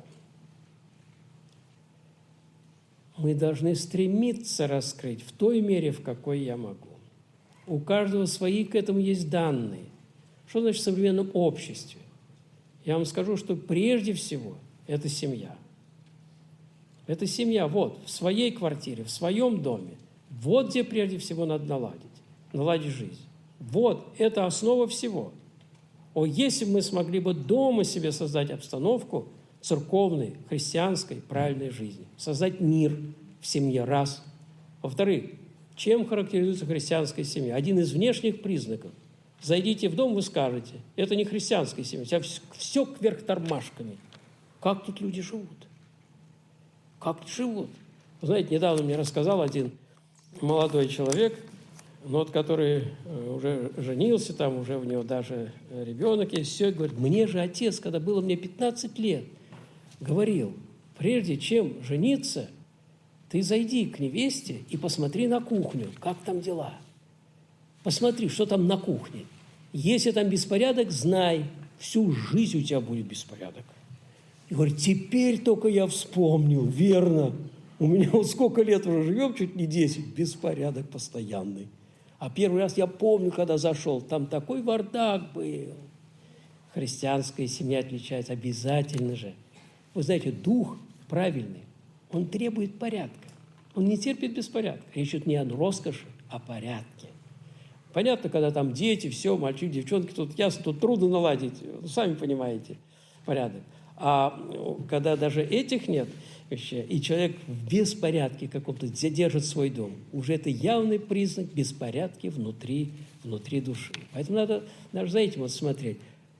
Мы должны стремиться раскрыть в той мере, в какой я могу. У каждого свои к этому есть данные. Что значит в современном обществе? Я вам скажу, что прежде всего это семья. Это семья, вот, в своей квартире, в своем доме. Вот где прежде всего надо наладить, наладить жизнь. Вот, это основа всего. О, если бы мы смогли бы дома себе создать обстановку церковной, христианской, правильной жизни, создать мир в семье, раз. Во-вторых, Чем характеризуется христианская семья? Один из внешних признаков. Зайдите в дом, вы скажете, это не христианская семья, у тебя все кверх тормашками. Как тут люди живут? Как тут живут? Вы знаете, недавно мне рассказал один молодой человек, ну, вот, который уже женился, там уже у него даже ребенок есть, все, говорит, мне же отец, когда было мне пятнадцать лет, говорил, прежде чем жениться, ты зайди к невесте и посмотри на кухню, как там дела. Посмотри, что там на кухне. Если там беспорядок, знай, всю жизнь у тебя будет беспорядок. И говорит, теперь только я вспомнил, верно. У меня вот сколько лет уже живем, чуть не десять, беспорядок постоянный. А первый раз я помню, когда зашел, там такой бардак был. Христианская семья отличается обязательно же. Вы знаете, дух правильный, он требует порядка. Он не терпит беспорядка. Речь идет не о роскоши, а о порядке. Понятно, когда там дети, все, мальчики, девчонки, тут ясно, тут трудно наладить, сами понимаете, порядок. А когда даже этих нет, и человек в беспорядке каком-то держит свой дом, уже это явный признак беспорядка внутри, внутри души. Поэтому надо, надо за этим вот смотреть.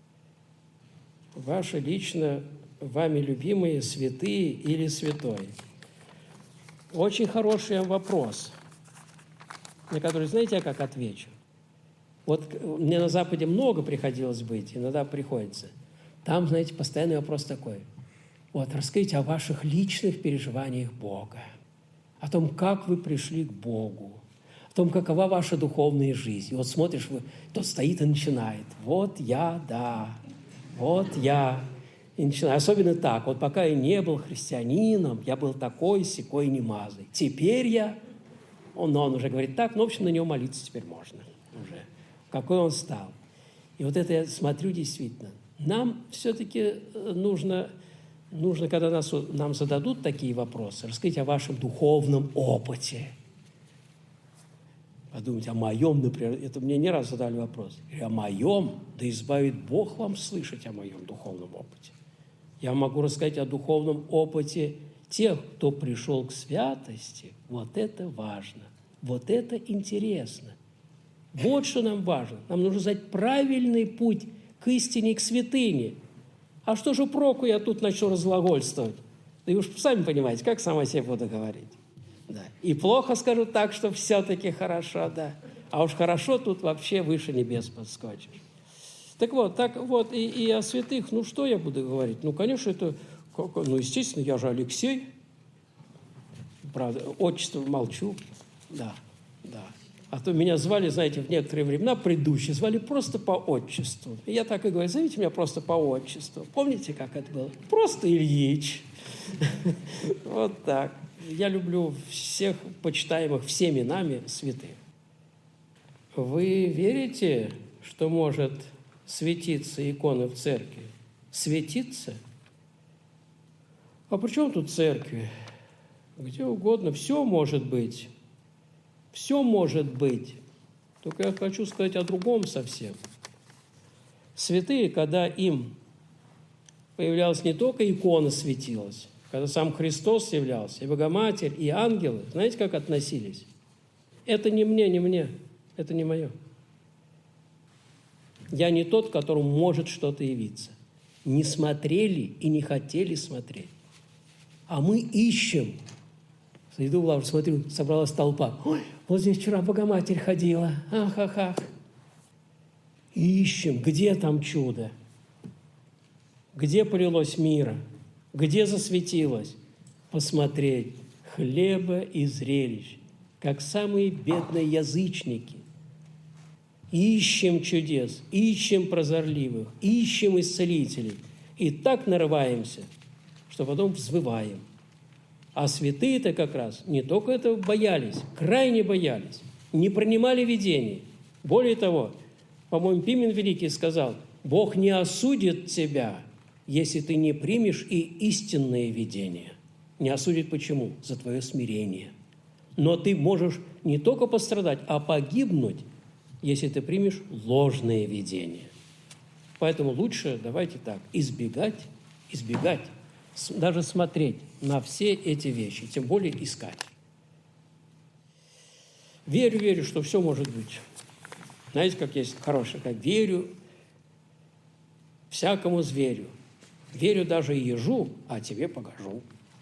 Ваши лично, вами любимые святые или святой? Очень хороший вопрос, на который, знаете, я как отвечу? Вот мне на Западе много приходилось быть, иногда приходится. Там, знаете, постоянный вопрос такой. Вот, расскажите о ваших личных переживаниях Бога, о том, как вы пришли к Богу, о том, какова ваша духовная жизнь. И вот смотришь, вы, тот стоит и начинает. Вот я, да, вот я. И начинаю. Особенно так. Вот пока я не был христианином, я был такой, сякой, немазый. Теперь я... Он, но он уже говорит так, но, в общем, на него молиться теперь можно уже. Какой он стал. И вот это я смотрю действительно. Нам все-таки нужно, нужно когда нас, нам зададут такие вопросы, рассказать о вашем духовном опыте. Подумать о моем, например. Это мне не раз задали вопрос. О моем, да избавит Бог вам слышать о моем духовном опыте. Я могу рассказать о духовном опыте тех, кто пришел к святости. Вот это важно. Вот это интересно. Вот что нам важно. Нам нужно знать правильный путь к истине, к святыне. А что же проку я тут начну разглагольствовать? Да и уж сами понимаете, как сама себе буду говорить. Да. И плохо скажу так, что все-таки хорошо, да. А уж хорошо тут вообще выше небес подскочишь. Так вот, так вот и, и о святых, ну что я буду говорить? Ну, конечно, это, ну, естественно, я же Алексей. Правда, отчество молчу, да, да. А то меня звали, знаете, в некоторые времена предыдущие, звали просто по отчеству. И я так и говорю, зовите меня просто по отчеству. Помните, как это было? Просто Ильич. Вот так. Я люблю всех почитаемых всеми нами святых. Вы верите, что может светиться икона в церкви? Светиться? А при чем тут церкви? Где угодно. Все может быть. Все может быть. Только я хочу сказать о другом совсем. Святые, когда им появлялась не только икона светилась, когда сам Христос являлся, и Богоматерь, и ангелы, знаете, как относились? Это не мне, не мне, это не мое. Я не тот, которому может что-то явиться. Не смотрели и не хотели смотреть. А мы ищем. Иду в лавру, смотрю, собралась толпа. Ой, вот здесь вчера Богоматерь ходила. Ах, ах, ах. Ищем, где там чудо? Где полилось мира? Где засветилось? Посмотреть хлеба и зрелищ, как самые бедные язычники. Ищем чудес, ищем прозорливых, ищем исцелителей. И так нарываемся, что потом взвываем. А святые-то как раз не только этого боялись, крайне боялись, не принимали видений. Более того, по-моему, Пимен Великий сказал, Бог не осудит тебя, если ты не примешь и истинное видение. Не осудит почему? За твое смирение. Но ты можешь не только пострадать, а погибнуть, если ты примешь ложное видение. Поэтому лучше, давайте так, избегать, избегать, даже смотреть на все эти вещи, тем более искать. Верю, верю, что все может быть. Знаете, как есть хорошее, как верю всякому зверю. Верю даже и ежу, а тебе покажу.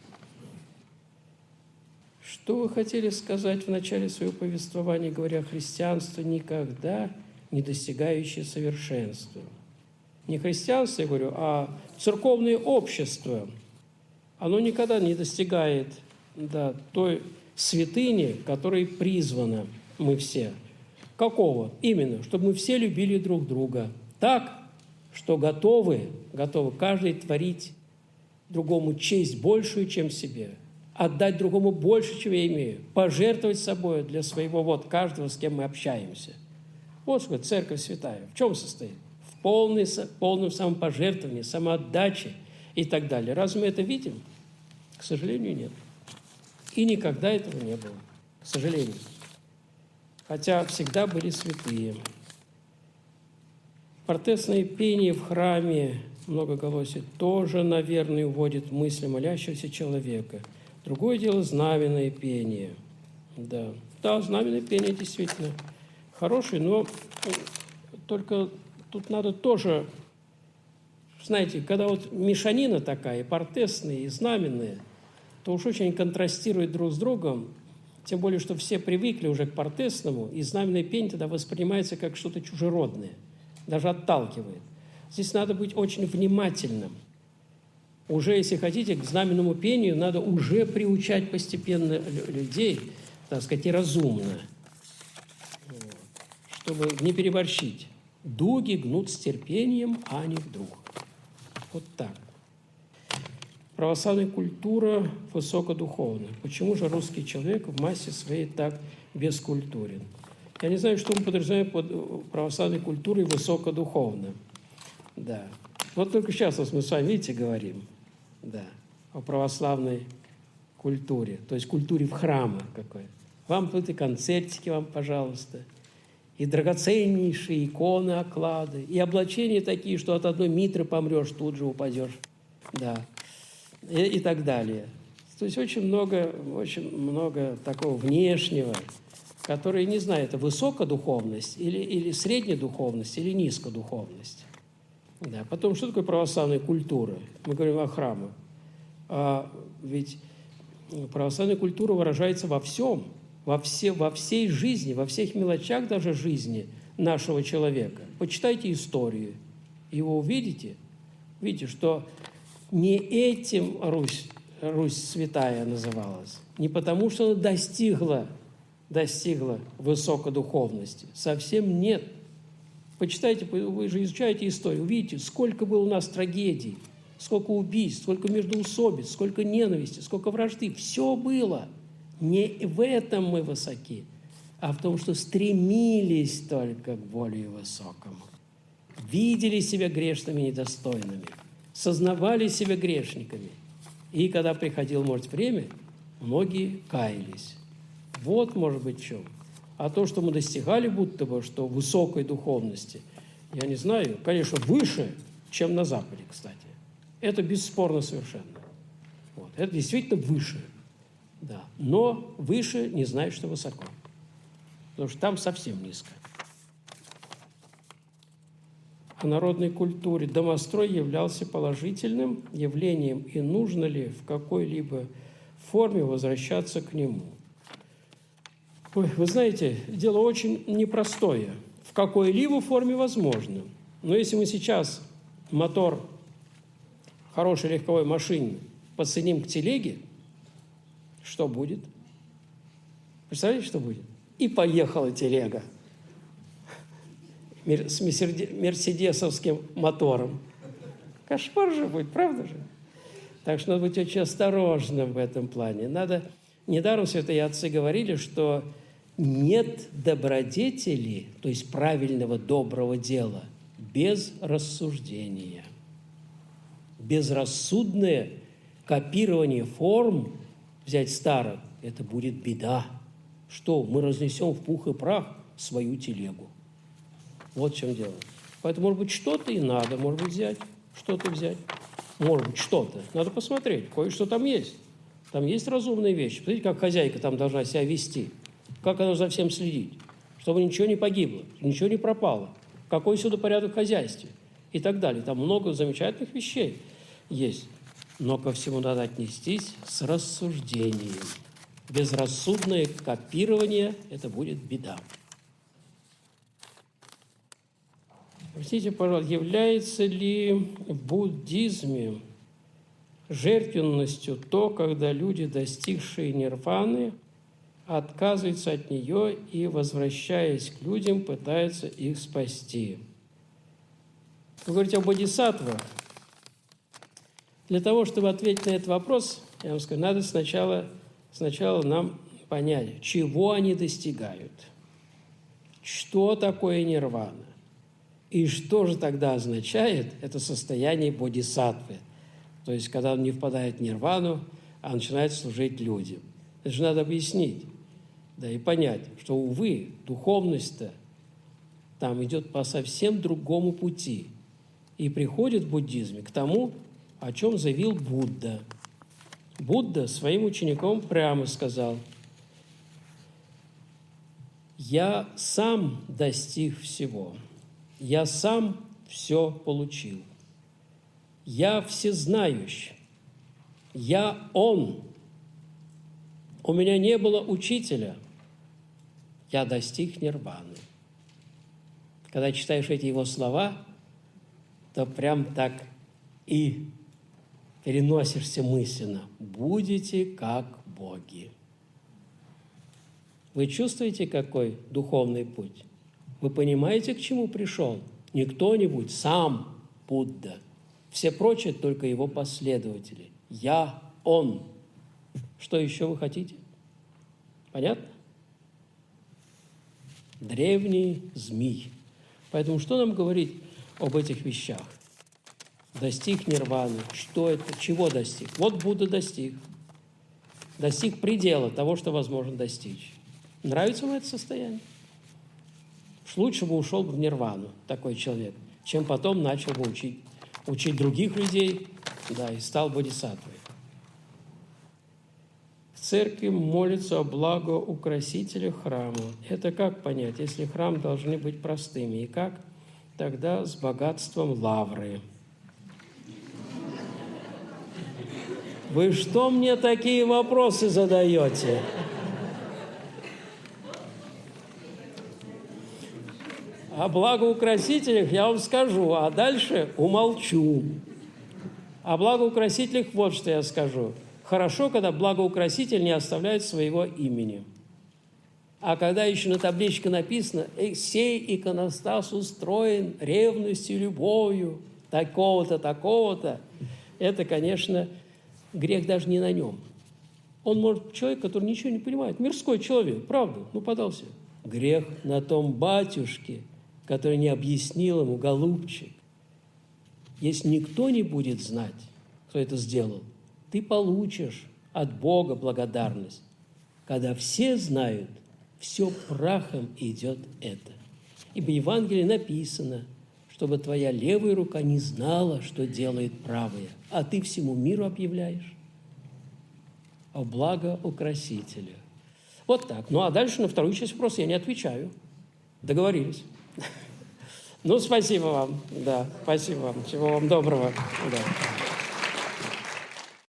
Что вы хотели сказать в начале своего повествования, говоря, христианство никогда не достигающее совершенства? Не христианство, я говорю, а церковное общество. Оно никогда не достигает, да, той святыни, которой призвано мы все. Какого? Именно, чтобы мы все любили друг друга так, что готовы, готовы каждый творить другому честь большую, чем себе, отдать другому больше, чем я имею, пожертвовать собой для своего вот каждого, с кем мы общаемся. Вот что церковь святая. В чем состоит? В полной, полном самопожертвовании, самоотдаче и так далее. Разве мы это видим? К сожалению, нет. И никогда этого не было, к сожалению. Хотя всегда были святые. Портесное пение в храме, многоголосие, тоже, наверное, уводит мысли молящегося человека. Другое дело знаменное пение. Да, да, знаменное пение действительно хорошее, но только тут надо тоже, знаете, когда вот мешанина такая, и портесные, и знаменные, то уж очень контрастирует друг с другом, тем более, что все привыкли уже к портесному, и знаменное пение тогда воспринимается как что-то чужеродное, даже отталкивает. Здесь надо быть очень внимательным. Уже, если хотите, к знаменному пению надо уже приучать постепенно людей, так сказать, и разумно, чтобы не переборщить. Дуги гнут с терпением, а не вдруг. Вот так. Православная культура высокодуховна. Почему же русский человек в массе своей так бескультурен? Я не знаю, что мы подразумеваем под православной культурой высокодуховно. Да. Вот только сейчас вот мы с вами, видите, говорим, да, о православной культуре, то есть культуре в храмах какой. Вам тут и концертики, вам, пожалуйста, и драгоценнейшие иконы, оклады, и облачения такие, что от одной митры помрешь, тут же упадешь, да, и, и так далее. То есть очень много, очень много такого внешнего, которое, не знаю, это высокодуховность или, или среднедуховность, или низкодуховность. Да. Потом, что такое православная культура? Мы говорим о храмах. А ведь православная культура выражается во всем, во, все, во всей жизни, во всех мелочах даже жизни нашего человека. Почитайте историю, и вы увидите, видите, что не этим Русь, Русь святая называлась, не потому, что она достигла, достигла высокодуховности. Совсем нет. Почитайте, вы же изучаете историю, увидите, сколько было у нас трагедий, сколько убийств, сколько междоусобиц, сколько ненависти, сколько вражды. Все было. Не в этом мы высоки, а в том, что стремились только к более высокому. Видели себя грешными и недостойными, сознавали себя грешниками. И когда приходило, может, время, многие каялись. Вот, может быть, в чем. А то, что мы достигали будто бы, что высокой духовности, я не знаю, конечно, выше, чем на Западе, кстати. Это бесспорно совершенно. Вот. Это действительно выше. Да. Но выше не значит, что высоко. Потому что там совсем низко. О народной культуре домострой являлся положительным явлением, и нужно ли в какой-либо форме возвращаться к нему? Ой, вы знаете, дело очень непростое. В какой-либо форме возможно. Но если мы сейчас мотор хорошей легковой машины подсоединим к телеге, что будет? Представляете, что будет? И поехала телега с мерседесовским мотором. Кошмар же будет, правда же? Так что надо быть очень осторожным в этом плане. Надо... Недаром святые отцы говорили, что нет добродетели, то есть правильного, доброго дела, без рассуждения. Безрассудное копирование форм взять старых, это будет беда. Что, мы разнесем в пух и прах свою телегу. Вот в чем дело. Поэтому, может быть, что-то и надо, может быть, взять, что-то взять. Может быть, что-то. Надо посмотреть, кое-что там есть. Там есть разумные вещи. Посмотрите, как хозяйка там должна себя вести. Как оно за всем следить? Чтобы ничего не погибло, ничего не пропало. Какой сюда порядок в хозяйстве? И так далее. Там много замечательных вещей есть. Но ко всему надо отнестись с рассуждением. Безрассудное копирование – это будет беда. Простите, пожалуйста, является ли в буддизме жертвенностью то, когда люди, достигшие нирваны, отказываются от нее и, возвращаясь к людям, пытаются их спасти? Вы говорите о бодхисаттвах. Для того, чтобы ответить на этот вопрос, я вам скажу, надо сначала, сначала нам понять, чего они достигают, что такое нирвана. И что же тогда означает это состояние бодхисаттвы? То есть, когда он не впадает в нирвану, а начинает служить людям. Это же надо объяснить, да, и понять, что, увы, духовность-то там идет по совсем другому пути. И приходит в буддизме к тому, о чем заявил Будда. Будда своим ученикам прямо сказал: «Я сам достиг всего». Я сам все получил. Я всезнающий. Я Он. У меня не было учителя. Я достиг нирваны. Когда читаешь эти его слова, то прям так и переносишься мысленно. Будете как боги. Вы чувствуете, какой духовный путь? Вы понимаете, к чему пришел? Не кто-нибудь, сам Будда. Все прочие только его последователи. Я, Он. Что еще вы хотите? Понятно? Древний змей. Поэтому что нам говорить об этих вещах? Достиг нирваны. Что это? Чего достиг? Вот Будда достиг. Достиг предела того, что возможно достичь. Нравится вам это состояние? Лучше бы ушел в нирвану такой человек, чем потом начал бы учить, учить других людей, да, и стал бодхисаттвой. В церкви молятся о благоукрасителях храма. Это как понять, если храм должны быть простыми, и как тогда с богатством лавры? Вы что мне такие вопросы задаете? О благоукрасителях я вам скажу, а дальше умолчу. О благоукрасителях вот что я скажу. Хорошо, когда благоукраситель не оставляет своего имени. А когда еще на табличке написано «Сей иконостас устроен ревностью, любовью, такого-то, такого-то», это, конечно, грех даже не на нем. Он может, человек, который ничего не понимает, мирской человек, правда, ну подался. Грех на том батюшке, который не объяснил ему, голубчик. Если никто не будет знать, кто это сделал, ты получишь от Бога благодарность. Когда все знают, все прахом идет это. Ибо в Евангелии написано, чтобы твоя левая рука не знала, что делает правая, а ты всему миру объявляешь о благоукрасителях. Вот так. Ну, а дальше на вторую часть вопроса я не отвечаю. Договорились. Ну, спасибо вам. Да, спасибо вам. Всего вам доброго. Да.